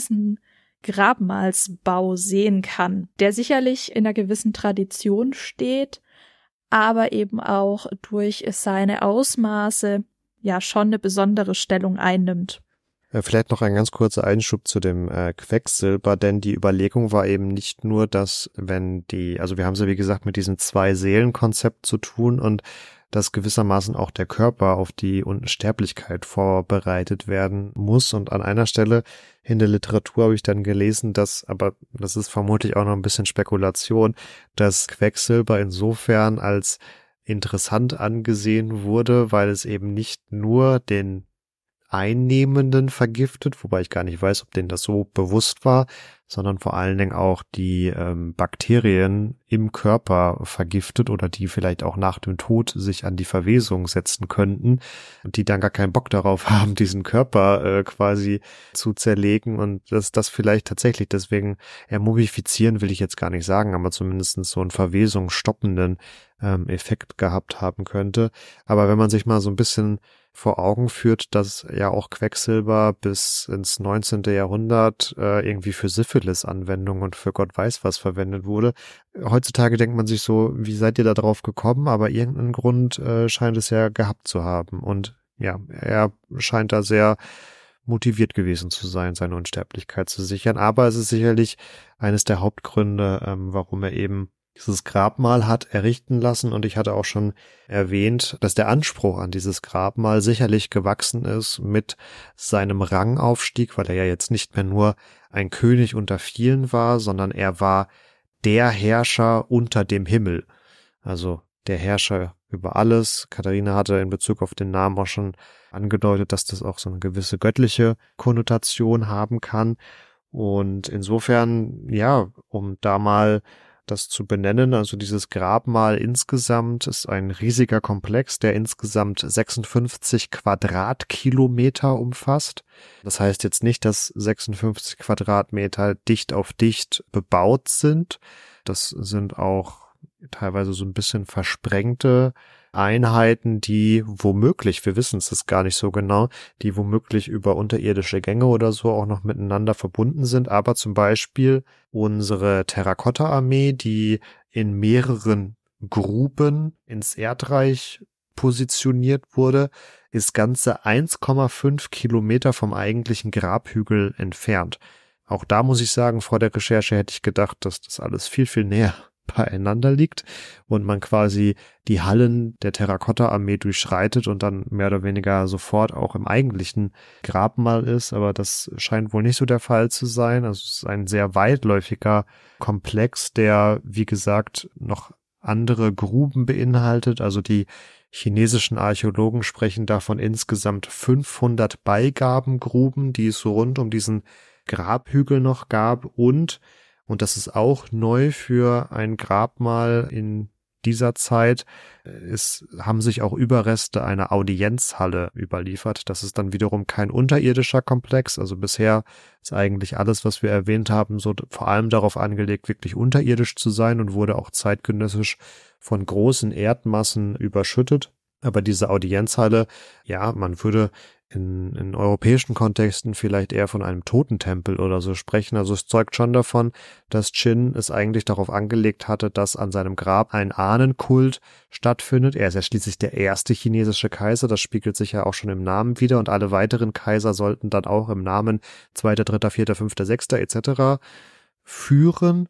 Riesengrabmalsbau sehen kann, der sicherlich in einer gewissen Tradition steht, aber eben auch durch seine Ausmaße ja schon eine besondere Stellung einnimmt. Vielleicht noch ein ganz kurzer Einschub zu dem äh, Quecksilber, denn die Überlegung war eben nicht nur, dass wenn die, also wir haben es ja wie gesagt mit diesem Zwei-Seelen-Konzept zu tun und dass gewissermaßen auch der Körper auf die Unsterblichkeit vorbereitet werden muss. Und an einer Stelle in der Literatur habe ich dann gelesen, dass, aber das ist vermutlich auch noch ein bisschen Spekulation, dass Quecksilber insofern als interessant angesehen wurde, weil es eben nicht nur den Einnehmenden vergiftet, wobei ich gar nicht weiß, ob denen das so bewusst war, sondern vor allen Dingen auch die ähm, Bakterien im Körper vergiftet oder die vielleicht auch nach dem Tod sich an die Verwesung setzen könnten und die dann gar keinen Bock darauf haben, diesen Körper äh, quasi zu zerlegen und dass das vielleicht tatsächlich deswegen, ja, mumifizieren will ich jetzt gar nicht sagen, aber zumindest so einen verwesungsstoppenden ähm, Effekt gehabt haben könnte. Aber wenn man sich mal so ein bisschen vor Augen führt, dass ja auch Quecksilber bis ins neunzehnten Jahrhundert äh, irgendwie für Syphilis-Anwendungen und für Gott weiß was verwendet wurde. Heutzutage denkt man sich so, wie seid ihr da drauf gekommen? Aber irgendeinen Grund äh, scheint es ja gehabt zu haben. Und ja, er scheint da sehr motiviert gewesen zu sein, seine Unsterblichkeit zu sichern. Aber es ist sicherlich eines der Hauptgründe, ähm, warum er eben dieses Grabmal hat errichten lassen, und ich hatte auch schon erwähnt, dass der Anspruch an dieses Grabmal sicherlich gewachsen ist mit seinem Rangaufstieg, weil er ja jetzt nicht mehr nur ein König unter vielen war, sondern er war der Herrscher unter dem Himmel, also der Herrscher über alles. Katharina hatte in Bezug auf den Namen auch schon angedeutet, dass das auch so eine gewisse göttliche Konnotation haben kann, und insofern, ja, um da mal das zu benennen, also dieses Grabmal insgesamt ist ein riesiger Komplex, der insgesamt sechsundfünfzig Quadratkilometer umfasst. Das heißt jetzt nicht, dass sechsundfünfzig Quadratmeter dicht auf dicht bebaut sind. Das sind auch teilweise so ein bisschen versprengte Einheiten, die womöglich, wir wissen es gar nicht so genau, die womöglich über unterirdische Gänge oder so auch noch miteinander verbunden sind. Aber zum Beispiel unsere Terrakotta-Armee, die in mehreren Gruben ins Erdreich positioniert wurde, ist ganze eins Komma fünf Kilometer vom eigentlichen Grabhügel entfernt. Auch da muss ich sagen, vor der Recherche hätte ich gedacht, dass das alles viel, viel näher beieinander liegt und man quasi die Hallen der Terrakotta-Armee durchschreitet und dann mehr oder weniger sofort auch im eigentlichen Grabmal ist, aber das scheint wohl nicht so der Fall zu sein. Also es ist ein sehr weitläufiger Komplex, der, wie gesagt, noch andere Gruben beinhaltet. Also die chinesischen Archäologen sprechen davon insgesamt fünfhundert Beigabengruben, die es so rund um diesen Grabhügel noch gab, und Und das ist auch neu für ein Grabmal in dieser Zeit. Es haben sich auch Überreste einer Audienzhalle überliefert. Das ist dann wiederum kein unterirdischer Komplex. Also bisher ist eigentlich alles, was wir erwähnt haben, so vor allem darauf angelegt, wirklich unterirdisch zu sein, und wurde auch zeitgenössisch von großen Erdmassen überschüttet. Aber diese Audienzhalle, ja, man würde in, in europäischen Kontexten vielleicht eher von einem Totentempel oder so sprechen. Also es zeugt schon davon, dass Qin es eigentlich darauf angelegt hatte, dass an seinem Grab ein Ahnenkult stattfindet. Er ist ja schließlich der erste chinesische Kaiser, das spiegelt sich ja auch schon im Namen wider, und alle weiteren Kaiser sollten dann auch im Namen zweiter, dritter, vierter, fünfter, sechster et cetera führen.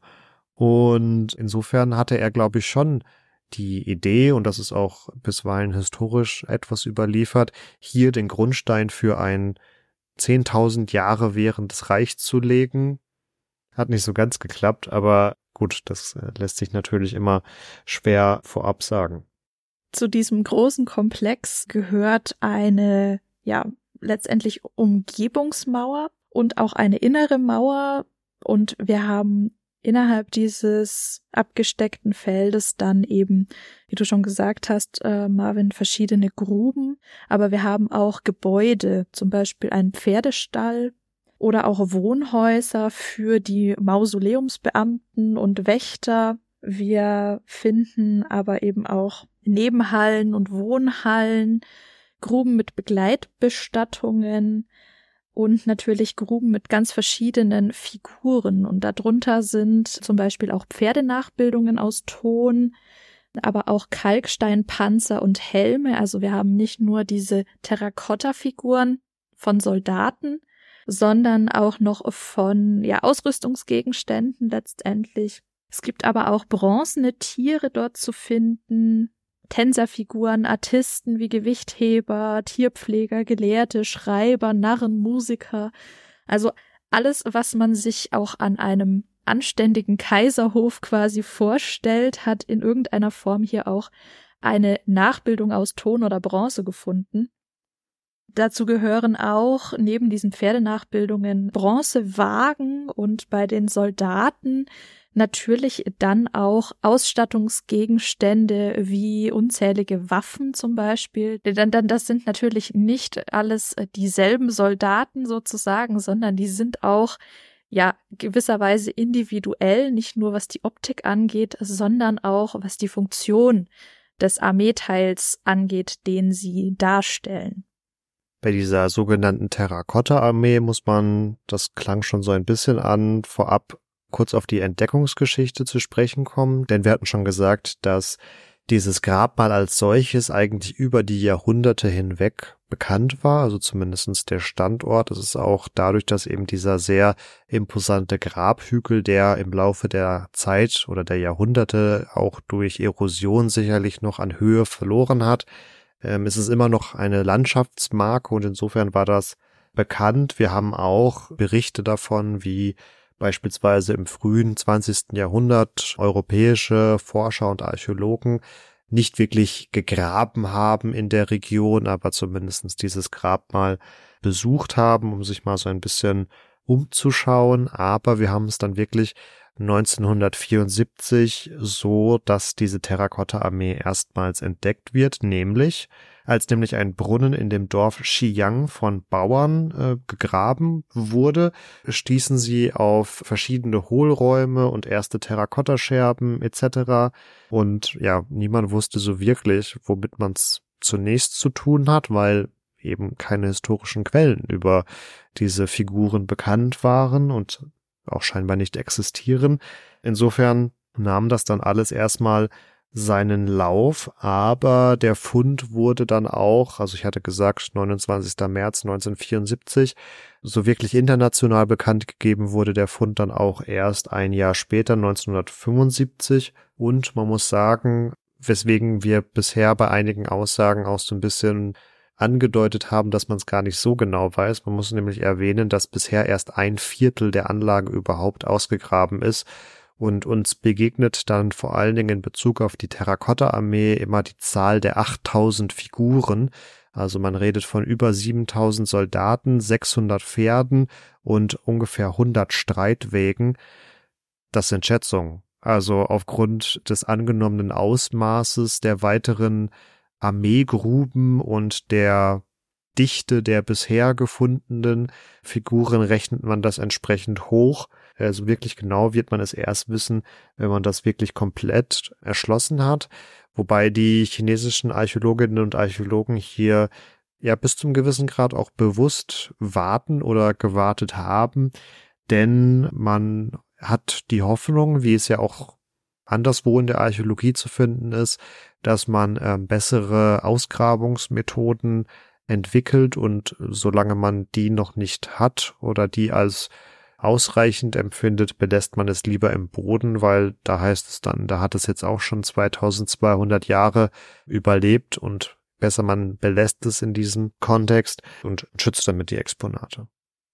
Und insofern hatte er, glaube ich, schon die Idee, und das ist auch bisweilen historisch etwas überliefert, hier den Grundstein für ein zehntausend Jahre währendes Reich zu legen. Hat nicht so ganz geklappt, aber gut, das lässt sich natürlich immer schwer vorab sagen. Zu diesem großen Komplex gehört eine, ja, letztendlich Umgebungsmauer und auch eine innere Mauer, und wir haben innerhalb dieses abgesteckten Feldes dann eben, wie du schon gesagt hast, äh, Marvin, verschiedene Gruben, aber wir haben auch Gebäude, zum Beispiel einen Pferdestall oder auch Wohnhäuser für die Mausoleumsbeamten und Wächter. Wir finden aber eben auch Nebenhallen und Wohnhallen, Gruben mit Begleitbestattungen und natürlich Gruben mit ganz verschiedenen Figuren. Und darunter sind zum Beispiel auch Pferdenachbildungen aus Ton, aber auch Kalksteinpanzer und Helme. Also wir haben nicht nur diese Terrakotta-Figuren von Soldaten, sondern auch noch von ja, Ausrüstungsgegenständen letztendlich. Es gibt aber auch bronzene Tiere dort zu finden, Tänzerfiguren, Artisten wie Gewichtheber, Tierpfleger, Gelehrte, Schreiber, Narren, Musiker. Also alles, was man sich auch an einem anständigen Kaiserhof quasi vorstellt, hat in irgendeiner Form hier auch eine Nachbildung aus Ton oder Bronze gefunden. Dazu gehören auch neben diesen Pferdenachbildungen Bronzewagen und bei den Soldaten natürlich dann auch Ausstattungsgegenstände wie unzählige Waffen zum Beispiel. Denn dann, das sind natürlich nicht alles dieselben Soldaten sozusagen, sondern die sind auch ja gewisserweise individuell, nicht nur was die Optik angeht, sondern auch was die Funktion des Armeeteils angeht, den sie darstellen. Bei dieser sogenannten Terrakotta-Armee muss man, das klang schon so ein bisschen an, vorab kurz auf die Entdeckungsgeschichte zu sprechen kommen, denn wir hatten schon gesagt, dass dieses Grabmal als solches eigentlich über die Jahrhunderte hinweg bekannt war, also zumindest der Standort. Es ist auch dadurch, dass eben dieser sehr imposante Grabhügel, der im Laufe der Zeit oder der Jahrhunderte auch durch Erosion sicherlich noch an Höhe verloren hat, ähm, ist es immer noch eine Landschaftsmarke und insofern war das bekannt. Wir haben auch Berichte davon, wie beispielsweise im frühen zwanzigsten Jahrhundert europäische Forscher und Archäologen nicht wirklich gegraben haben in der Region, aber zumindest dieses Grabmal besucht haben, um sich mal so ein bisschen umzuschauen. Aber wir haben es dann wirklich neunzehnhundertvierundsiebzig so, dass diese Terrakotta-Armee erstmals entdeckt wird, nämlich als nämlich ein Brunnen in dem Dorf Shiyang von Bauern äh, gegraben wurde, stießen sie auf verschiedene Hohlräume und erste Terrakottascherben et cetera. Und ja, niemand wusste so wirklich, womit man es zunächst zu tun hat, weil eben keine historischen Quellen über diese Figuren bekannt waren und auch scheinbar nicht existieren. Insofern nahm das dann alles erstmal seinen Lauf, aber der Fund wurde dann auch, also ich hatte gesagt, neunundzwanzigster März neunzehnhundertvierundsiebzig, so wirklich international bekannt gegeben wurde der Fund dann auch erst ein Jahr später, neunzehnhundertfünfundsiebzig. Und man muss sagen, weswegen wir bisher bei einigen Aussagen auch so ein bisschen angedeutet haben, dass man es gar nicht so genau weiß. Man muss nämlich erwähnen, dass bisher erst ein Viertel der Anlage überhaupt ausgegraben ist. Und uns begegnet dann vor allen Dingen in Bezug auf die Terrakotta-Armee immer die Zahl der achttausend Figuren. Also man redet von über siebentausend Soldaten, sechshundert Pferden und ungefähr hundert Streitwägen. Das sind Schätzungen. Also aufgrund des angenommenen Ausmaßes der weiteren Armeegruben und der Dichte der bisher gefundenen Figuren rechnet man das entsprechend hoch. Also wirklich genau wird man es erst wissen, wenn man das wirklich komplett erschlossen hat. Wobei die chinesischen Archäologinnen und Archäologen hier ja bis zum gewissen Grad auch bewusst warten oder gewartet haben. Denn man hat die Hoffnung, wie es ja auch anderswo in der Archäologie zu finden ist, dass man äh, bessere Ausgrabungsmethoden entwickelt und solange man die noch nicht hat oder die als ausreichend empfindet, belässt man es lieber im Boden, weil da heißt es dann, da hat es jetzt auch schon zweitausendzweihundert Jahre überlebt und besser man belässt es in diesem Kontext und schützt damit die Exponate.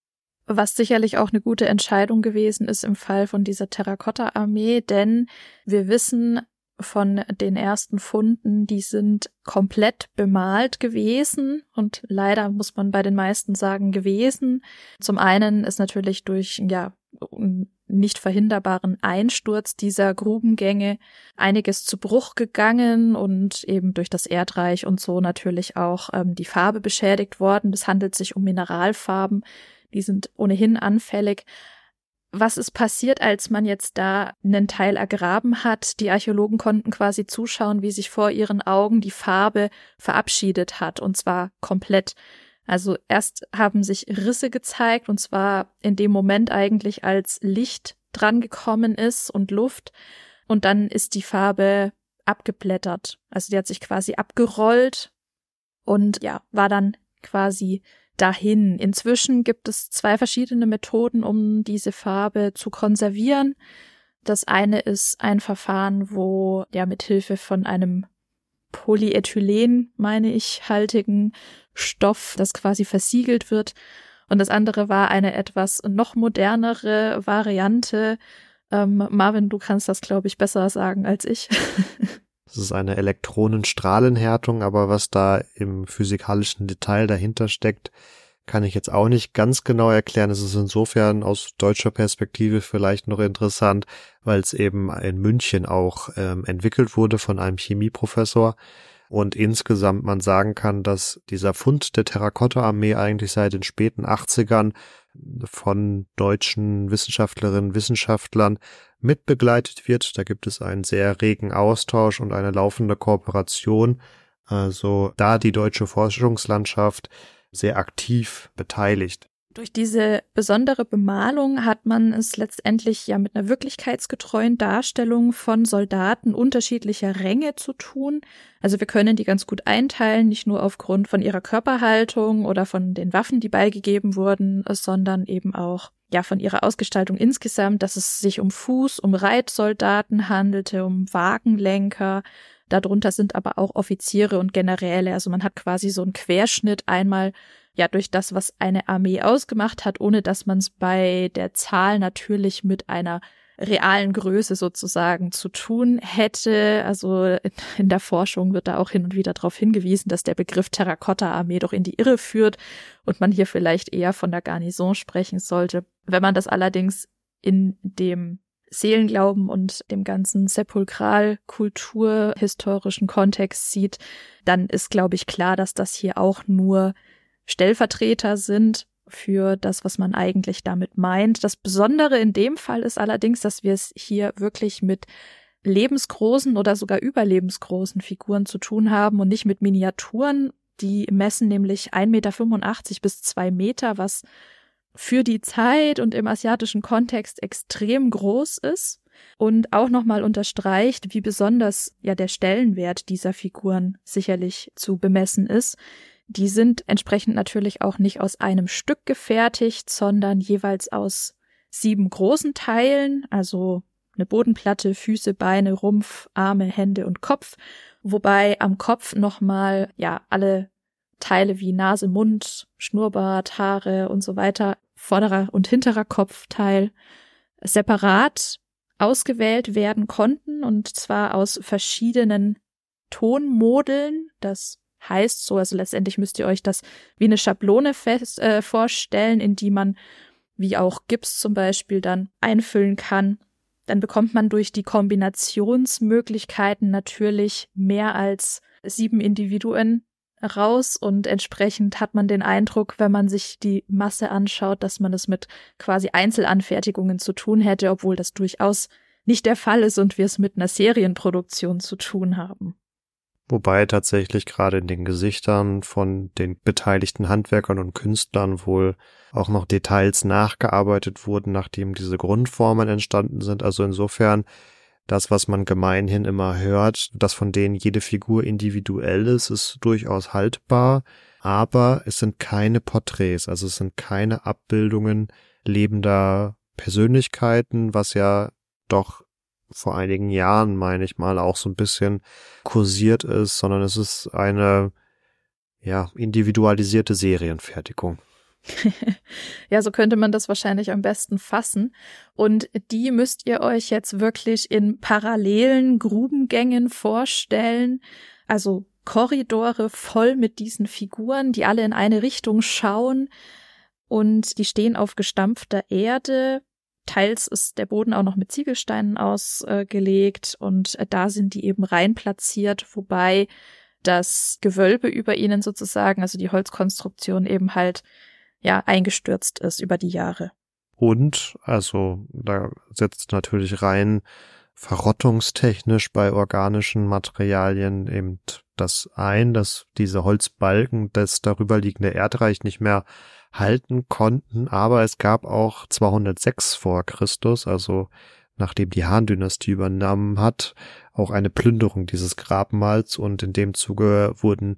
Was sicherlich auch eine gute Entscheidung gewesen ist im Fall von dieser Terrakotta-Armee, denn wir wissen von den ersten Funden, die sind komplett bemalt gewesen und leider muss man bei den meisten sagen gewesen. Zum einen ist natürlich durch ja nicht verhinderbaren Einsturz dieser Grubengänge einiges zu Bruch gegangen und eben durch das Erdreich und so natürlich auch ähm, die Farbe beschädigt worden. Es handelt sich um Mineralfarben, Die sind ohnehin anfällig. Was ist passiert, als man jetzt da einen Teil ergraben hat? Die Archäologen konnten quasi zuschauen, wie sich vor ihren Augen die Farbe verabschiedet hat, und zwar komplett. Also erst haben sich Risse gezeigt, und zwar in dem Moment eigentlich, als Licht dran gekommen ist und Luft, und dann ist die Farbe abgeblättert. Also die hat sich quasi abgerollt und ja, war dann quasi dahin. Inzwischen gibt es zwei verschiedene Methoden, um diese Farbe zu konservieren. Das eine ist ein Verfahren, wo ja mit Hilfe von einem Polyethylen, meine ich, haltigen Stoff, das quasi versiegelt wird. Und das andere war eine etwas noch modernere Variante. Ähm, Marvin, du kannst das, glaube ich, besser sagen als ich. Das ist eine Elektronenstrahlenhärtung, aber was da im physikalischen Detail dahinter steckt, kann ich jetzt auch nicht ganz genau erklären. Es ist insofern aus deutscher Perspektive vielleicht noch interessant, weil es eben in München auch ähm, entwickelt wurde von einem Chemieprofessor und insgesamt man sagen kann, dass dieser Fund der Terrakotta-Armee eigentlich seit den späten achtzigern von deutschen Wissenschaftlerinnen und Wissenschaftlern mitbegleitet wird. Da gibt es einen sehr regen Austausch und eine laufende Kooperation. Also da die deutsche Forschungslandschaft sehr aktiv beteiligt. Durch diese besondere Bemalung hat man es letztendlich ja mit einer wirklichkeitsgetreuen Darstellung von Soldaten unterschiedlicher Ränge zu tun. Also wir können die ganz gut einteilen, nicht nur aufgrund von ihrer Körperhaltung oder von den Waffen, die beigegeben wurden, sondern eben auch ja von ihrer Ausgestaltung insgesamt, dass es sich um Fuß-, um Reitsoldaten handelte, um Wagenlenker. Darunter sind aber auch Offiziere und Generäle. Also man hat quasi so einen Querschnitt einmal ja durch das, was eine Armee ausgemacht hat, ohne dass man es bei der Zahl natürlich mit einer realen Größe sozusagen zu tun hätte. Also in der Forschung wird da auch hin und wieder darauf hingewiesen, dass der Begriff Terrakotta-Armee doch in die Irre führt und man hier vielleicht eher von der Garnison sprechen sollte. Wenn man das allerdings in dem Seelenglauben und dem ganzen sepulkral-kulturhistorischen Kontext sieht, dann ist, glaube ich, klar, dass das hier auch nur Stellvertreter sind für das, was man eigentlich damit meint. Das Besondere in dem Fall ist allerdings, dass wir es hier wirklich mit lebensgroßen oder sogar überlebensgroßen Figuren zu tun haben und nicht mit Miniaturen. Die messen nämlich ein Meter fünfundachtzig bis zwei Meter, was für die Zeit und im asiatischen Kontext extrem groß ist und auch nochmal unterstreicht, wie besonders ja der Stellenwert dieser Figuren sicherlich zu bemessen ist. Die sind entsprechend natürlich auch nicht aus einem Stück gefertigt, sondern jeweils aus sieben großen Teilen, also eine Bodenplatte, Füße, Beine, Rumpf, Arme, Hände und Kopf, wobei am Kopf nochmal ja alle Teile wie Nase, Mund, Schnurrbart, Haare und so weiter, vorderer und hinterer Kopfteil separat ausgewählt werden konnten, und zwar aus verschiedenen Tonmodeln. Das heißt so, also letztendlich müsst ihr euch das wie eine Schablone fest, äh, vorstellen, in die man, wie auch Gips zum Beispiel, dann einfüllen kann. Dann bekommt man durch die Kombinationsmöglichkeiten natürlich mehr als sieben Individuen raus und entsprechend hat man den Eindruck, wenn man sich die Masse anschaut, dass man es mit quasi Einzelanfertigungen zu tun hätte, obwohl das durchaus nicht der Fall ist und wir es mit einer Serienproduktion zu tun haben. Wobei tatsächlich gerade in den Gesichtern von den beteiligten Handwerkern und Künstlern wohl auch noch Details nachgearbeitet wurden, nachdem diese Grundformen entstanden sind. Also insofern das, was man gemeinhin immer hört, dass von denen jede Figur individuell ist, ist durchaus haltbar, aber es sind keine Porträts, also es sind keine Abbildungen lebender Persönlichkeiten, was ja doch vor einigen Jahren, meine ich mal, auch so ein bisschen kursiert ist, sondern es ist eine ja individualisierte Serienfertigung. Ja, so könnte man das wahrscheinlich am besten fassen. Und die müsst ihr euch jetzt wirklich in parallelen Grubengängen vorstellen. Also Korridore voll mit diesen Figuren, die alle in eine Richtung schauen. Und die stehen auf gestampfter Erde. Teils ist der Boden auch noch mit Ziegelsteinen ausgelegt. Und da sind die eben rein platziert, wobei das Gewölbe über ihnen sozusagen, also die Holzkonstruktion eben halt ja eingestürzt ist über die Jahre. Und, also da setzt natürlich rein verrottungstechnisch bei organischen Materialien eben das ein, dass diese Holzbalken das darüber liegende Erdreich nicht mehr halten konnten, aber es gab auch zweihundertsechs vor Christus, also nachdem die Han-Dynastie übernommen hat, auch eine Plünderung dieses Grabmals, und in dem Zuge wurden,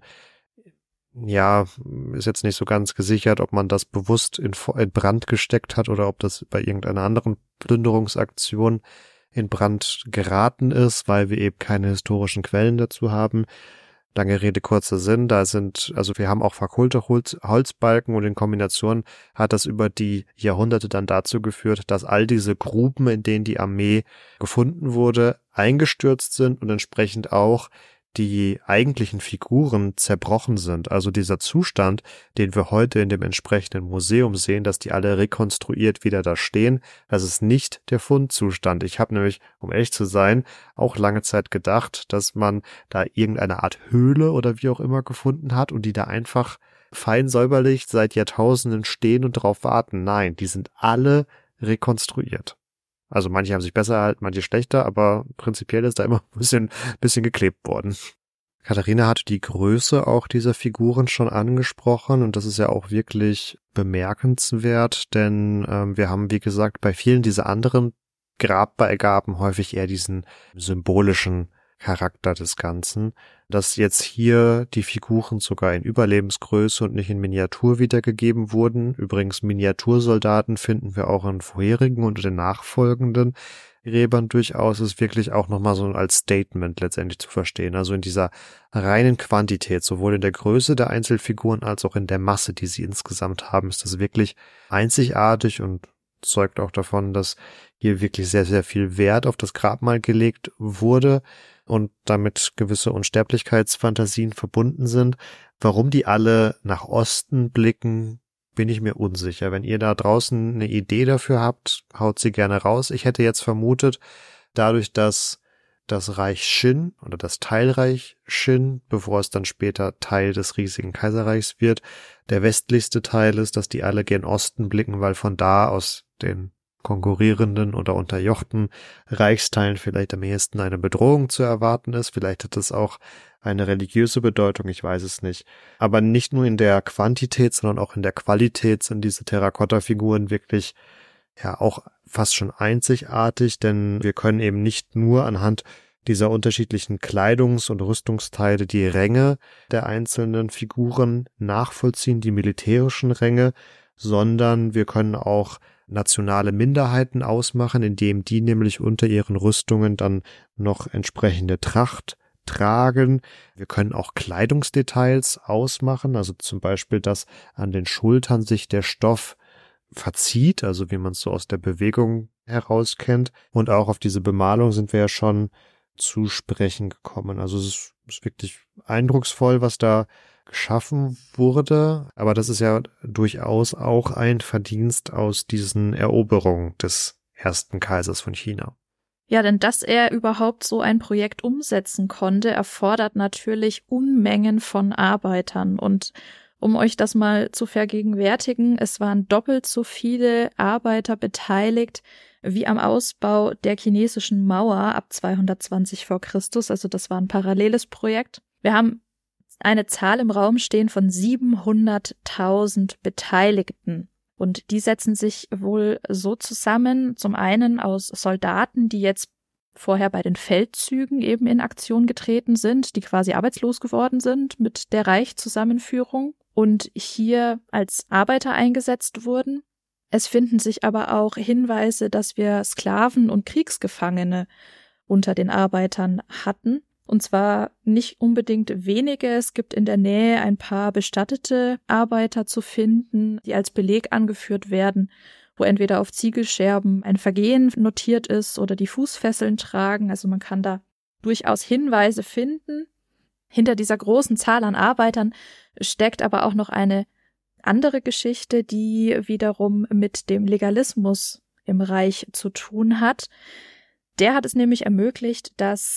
ja, ist jetzt nicht so ganz gesichert, ob man das bewusst in, in Brand gesteckt hat oder ob das bei irgendeiner anderen Plünderungsaktion in Brand geraten ist, weil wir eben keine historischen Quellen dazu haben. Lange Rede, kurzer Sinn, da sind, also wir haben auch verkohlte Holz, Holzbalken, und in Kombination hat das über die Jahrhunderte dann dazu geführt, dass all diese Gruben, in denen die Armee gefunden wurde, eingestürzt sind und entsprechend auch die eigentlichen Figuren zerbrochen sind. Also dieser Zustand, den wir heute in dem entsprechenden Museum sehen, dass die alle rekonstruiert wieder da stehen, das ist nicht der Fundzustand. Ich habe nämlich, um ehrlich zu sein, auch lange Zeit gedacht, dass man da irgendeine Art Höhle oder wie auch immer gefunden hat und die da einfach fein säuberlich seit Jahrtausenden stehen und darauf warten. Nein, die sind alle rekonstruiert. Also manche haben sich besser erhalten, manche schlechter, aber prinzipiell ist da immer ein bisschen, bisschen geklebt worden. Katharina hat die Größe auch dieser Figuren schon angesprochen, und das ist ja auch wirklich bemerkenswert, denn ähm, wir haben, wie gesagt, bei vielen dieser anderen Grabbeigaben häufig eher diesen symbolischen Charakter des Ganzen, dass jetzt hier die Figuren sogar in Überlebensgröße und nicht in Miniatur wiedergegeben wurden. Übrigens, Miniatursoldaten finden wir auch in vorherigen und den nachfolgenden Gräbern durchaus, ist wirklich auch nochmal so als Statement letztendlich zu verstehen. Also in dieser reinen Quantität, sowohl in der Größe der Einzelfiguren als auch in der Masse, die sie insgesamt haben, ist das wirklich einzigartig und zeugt auch davon, dass hier wirklich sehr, sehr viel Wert auf das Grabmal gelegt wurde und damit gewisse Unsterblichkeitsfantasien verbunden sind. Warum die alle nach Osten blicken, bin ich mir unsicher. Wenn ihr da draußen eine Idee dafür habt, haut sie gerne raus. Ich hätte jetzt vermutet, dadurch, dass das Reich Shin oder das Teilreich Shin, bevor es dann später Teil des riesigen Kaiserreichs wird, der westlichste Teil ist, dass die alle gen Osten blicken, weil von da aus den konkurrierenden oder unterjochten Reichsteilen vielleicht am ehesten eine Bedrohung zu erwarten ist. Vielleicht hat es auch eine religiöse Bedeutung, ich weiß es nicht. Aber nicht nur in der Quantität, sondern auch in der Qualität sind diese Terrakotta-Figuren wirklich ja auch fast schon einzigartig, denn wir können eben nicht nur anhand dieser unterschiedlichen Kleidungs- und Rüstungsteile die Ränge der einzelnen Figuren nachvollziehen, die militärischen Ränge, sondern wir können auch nationale Minderheiten ausmachen, indem die nämlich unter ihren Rüstungen dann noch entsprechende Tracht tragen. Wir können auch Kleidungsdetails ausmachen, also zum Beispiel, dass an den Schultern sich der Stoff verzieht, also wie man es so aus der Bewegung heraus kennt. Und auch auf diese Bemalung sind wir ja schon zu sprechen gekommen. Also es ist, ist wirklich eindrucksvoll, was da geschaffen wurde, aber das ist ja durchaus auch ein Verdienst aus diesen Eroberungen des ersten Kaisers von China. Ja, denn dass er überhaupt so ein Projekt umsetzen konnte, erfordert natürlich Unmengen von Arbeitern. Und um euch das mal zu vergegenwärtigen, es waren doppelt so viele Arbeiter beteiligt wie am Ausbau der chinesischen Mauer ab zweihundertzwanzig vor Christus. Also das war ein paralleles Projekt. Wir haben eine Zahl im Raum stehen von siebenhunderttausend Beteiligten. Und die setzen sich wohl so zusammen, zum einen aus Soldaten, die jetzt vorher bei den Feldzügen eben in Aktion getreten sind, die quasi arbeitslos geworden sind mit der Reichszusammenführung und hier als Arbeiter eingesetzt wurden. Es finden sich aber auch Hinweise, dass wir Sklaven und Kriegsgefangene unter den Arbeitern hatten. Und zwar nicht unbedingt wenige. Es gibt in der Nähe ein paar bestattete Arbeiter zu finden, die als Beleg angeführt werden, wo entweder auf Ziegelscherben ein Vergehen notiert ist oder die Fußfesseln tragen. Also man kann da durchaus Hinweise finden. Hinter dieser großen Zahl an Arbeitern steckt aber auch noch eine andere Geschichte, die wiederum mit dem Legalismus im Reich zu tun hat. Der hat es nämlich ermöglicht, dass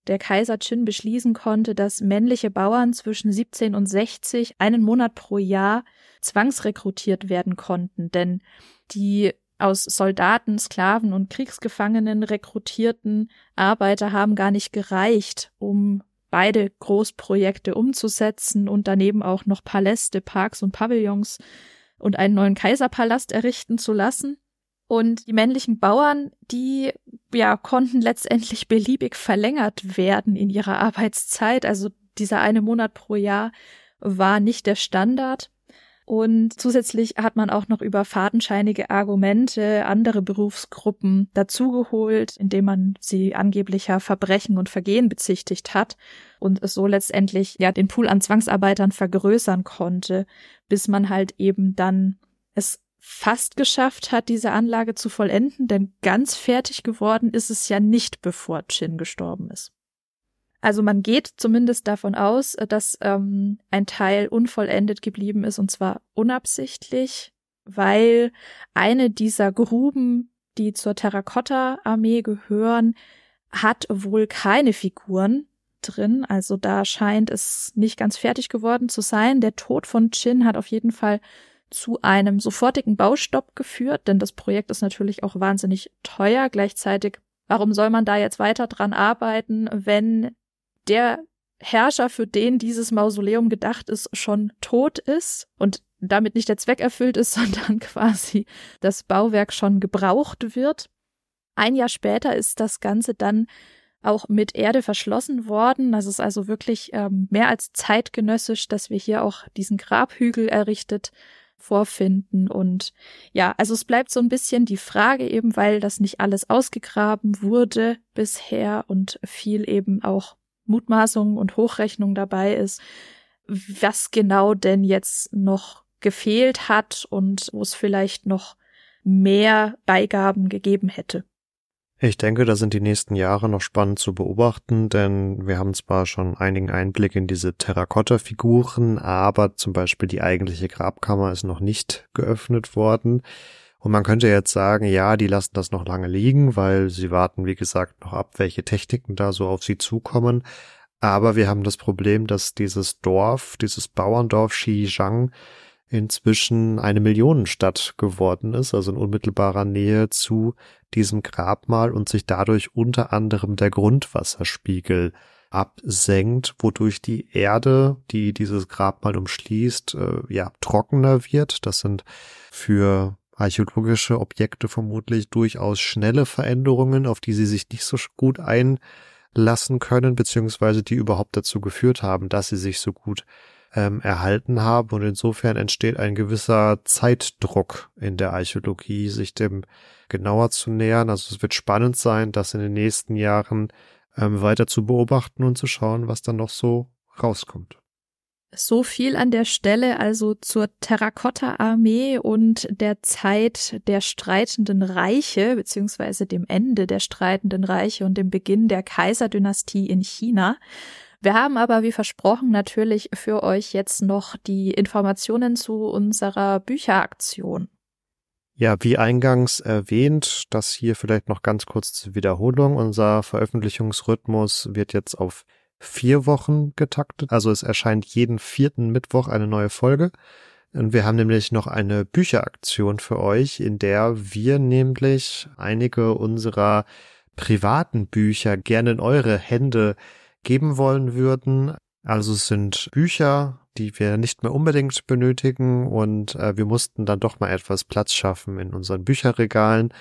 der Kaiser Qin beschließen konnte, dass männliche Bauern zwischen siebzehn und sechzig einen Monat pro Jahr zwangsrekrutiert werden konnten. Denn die aus Soldaten, Sklaven und Kriegsgefangenen rekrutierten Arbeiter haben gar nicht gereicht, um beide Großprojekte umzusetzen und daneben auch noch Paläste, Parks und Pavillons und einen neuen Kaiserpalast errichten zu lassen. Und die männlichen Bauern, die ja konnten letztendlich beliebig verlängert werden in ihrer Arbeitszeit. Also dieser eine Monat pro Jahr war nicht der Standard. Und zusätzlich hat man auch noch über fadenscheinige Argumente andere Berufsgruppen dazugeholt, indem man sie angeblicher Verbrechen und Vergehen bezichtigt hat und es so letztendlich ja den Pool an Zwangsarbeitern vergrößern konnte, bis man halt eben dann es fast geschafft hat, diese Anlage zu vollenden, denn ganz fertig geworden ist es ja nicht, bevor Qin gestorben ist. Also man geht zumindest davon aus, dass ähm, ein Teil unvollendet geblieben ist, und zwar unabsichtlich, weil eine dieser Gruben, die zur Terrakotta-Armee gehören, hat wohl keine Figuren drin. Also da scheint es nicht ganz fertig geworden zu sein. Der Tod von Qin hat auf jeden Fall zu einem sofortigen Baustopp geführt, denn das Projekt ist natürlich auch wahnsinnig teuer. Gleichzeitig, warum soll man da jetzt weiter dran arbeiten, wenn der Herrscher, für den dieses Mausoleum gedacht ist, schon tot ist und damit nicht der Zweck erfüllt ist, sondern quasi das Bauwerk schon gebraucht wird. Ein Jahr später ist das Ganze dann auch mit Erde verschlossen worden. Das ist also wirklich ähm, mehr als zeitgenössisch, dass wir hier auch diesen Grabhügel errichtet vorfinden. Und ja, also es bleibt so ein bisschen die Frage eben, weil das nicht alles ausgegraben wurde bisher und viel eben auch Mutmaßungen und Hochrechnung dabei ist, was genau denn jetzt noch gefehlt hat und wo es vielleicht noch mehr Beigaben gegeben hätte. Ich denke, da sind die nächsten Jahre noch spannend zu beobachten, denn wir haben zwar schon einigen Einblick in diese Terrakotta-Figuren, aber zum Beispiel die eigentliche Grabkammer ist noch nicht geöffnet worden. Und man könnte jetzt sagen, ja, die lassen das noch lange liegen, weil sie warten, wie gesagt, noch ab, welche Techniken da so auf sie zukommen. Aber wir haben das Problem, dass dieses Dorf, dieses Bauerndorf Xizang inzwischen eine Millionenstadt geworden ist, also in unmittelbarer Nähe zu diesem Grabmal und sich dadurch unter anderem der Grundwasserspiegel absenkt, wodurch die Erde, die dieses Grabmal umschließt, äh, ja, trockener wird. Das sind für archäologische Objekte vermutlich durchaus schnelle Veränderungen, auf die sie sich nicht so gut einlassen können, beziehungsweise die überhaupt dazu geführt haben, dass sie sich so gut ähm, erhalten haben. Und insofern entsteht ein gewisser Zeitdruck in der Archäologie, sich dem genauer zu nähern. Also es wird spannend sein, das in den nächsten Jahren ähm, weiter zu beobachten und zu schauen, was dann noch so rauskommt. So viel an der Stelle also zur Terrakotta-Armee und der Zeit der streitenden Reiche, beziehungsweise dem Ende der streitenden Reiche und dem Beginn der Kaiserdynastie in China. Wir haben aber, wie versprochen, natürlich für euch jetzt noch die Informationen zu unserer Bücheraktion. Ja, wie eingangs erwähnt, das hier vielleicht noch ganz kurz zur Wiederholung. Unser Veröffentlichungsrhythmus wird jetzt auf vier Wochen getaktet. Also es erscheint jeden vierten Mittwoch eine neue Folge. Und wir haben nämlich noch eine Bücheraktion für euch, in der wir nämlich einige unserer privaten Bücher gerne in eure Hände geben wollen würden. Also es sind Bücher, die wir nicht mehr unbedingt benötigen und äh, wir mussten dann doch mal etwas Platz schaffen in unseren Bücherregalen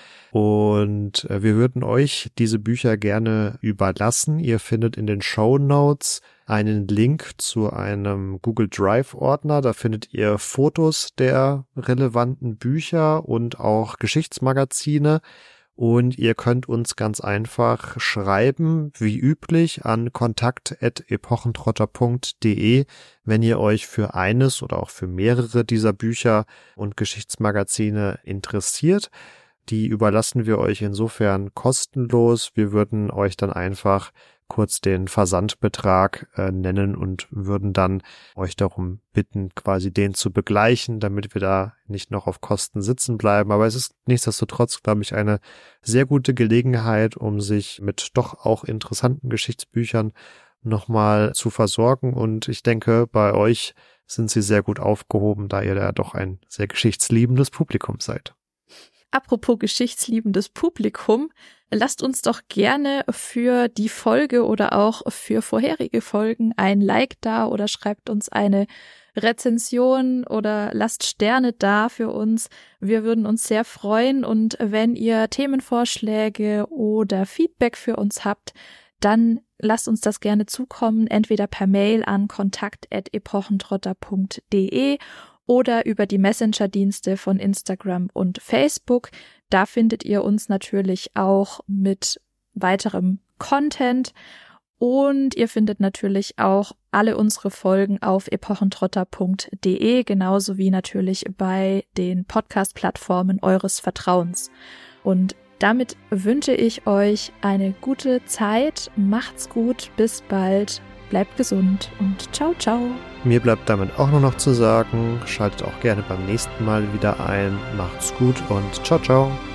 und äh, wir würden euch diese Bücher gerne überlassen. Ihr findet in den Shownotes einen Link zu einem Google Drive Ordner. Da findet ihr Fotos der relevanten Bücher und auch Geschichtsmagazine. Und ihr könnt uns ganz einfach schreiben, wie üblich, an kontakt at epochentrotter punkt de, wenn ihr euch für eines oder auch für mehrere dieser Bücher und Geschichtsmagazine interessiert. Die überlassen wir euch insofern kostenlos. Wir würden euch dann einfach kurz den Versandbetrag äh, nennen und würden dann euch darum bitten, quasi den zu begleichen, damit wir da nicht noch auf Kosten sitzen bleiben. Aber es ist nichtsdestotrotz, glaube ich, eine sehr gute Gelegenheit, um sich mit doch auch interessanten Geschichtsbüchern nochmal zu versorgen. Und ich denke, bei euch sind sie sehr gut aufgehoben, da ihr da doch ein sehr geschichtsliebendes Publikum seid. Apropos geschichtsliebendes Publikum, lasst uns doch gerne für die Folge oder auch für vorherige Folgen ein Like da oder schreibt uns eine Rezension oder lasst Sterne da für uns. Wir würden uns sehr freuen und wenn ihr Themenvorschläge oder Feedback für uns habt, dann lasst uns das gerne zukommen, entweder per Mail an kontakt at epochentrotter punkt de oder über die Messenger-Dienste von Instagram und Facebook. Da findet ihr uns natürlich auch mit weiterem Content und ihr findet natürlich auch alle unsere Folgen auf epochentrotter punkt de, genauso wie natürlich bei den Podcast-Plattformen eures Vertrauens. Und damit wünsche ich euch eine gute Zeit, macht's gut, bis bald. Bleibt gesund und ciao, ciao. Mir bleibt damit auch nur noch zu sagen, schaltet auch gerne beim nächsten Mal wieder ein. Macht's gut und ciao, ciao.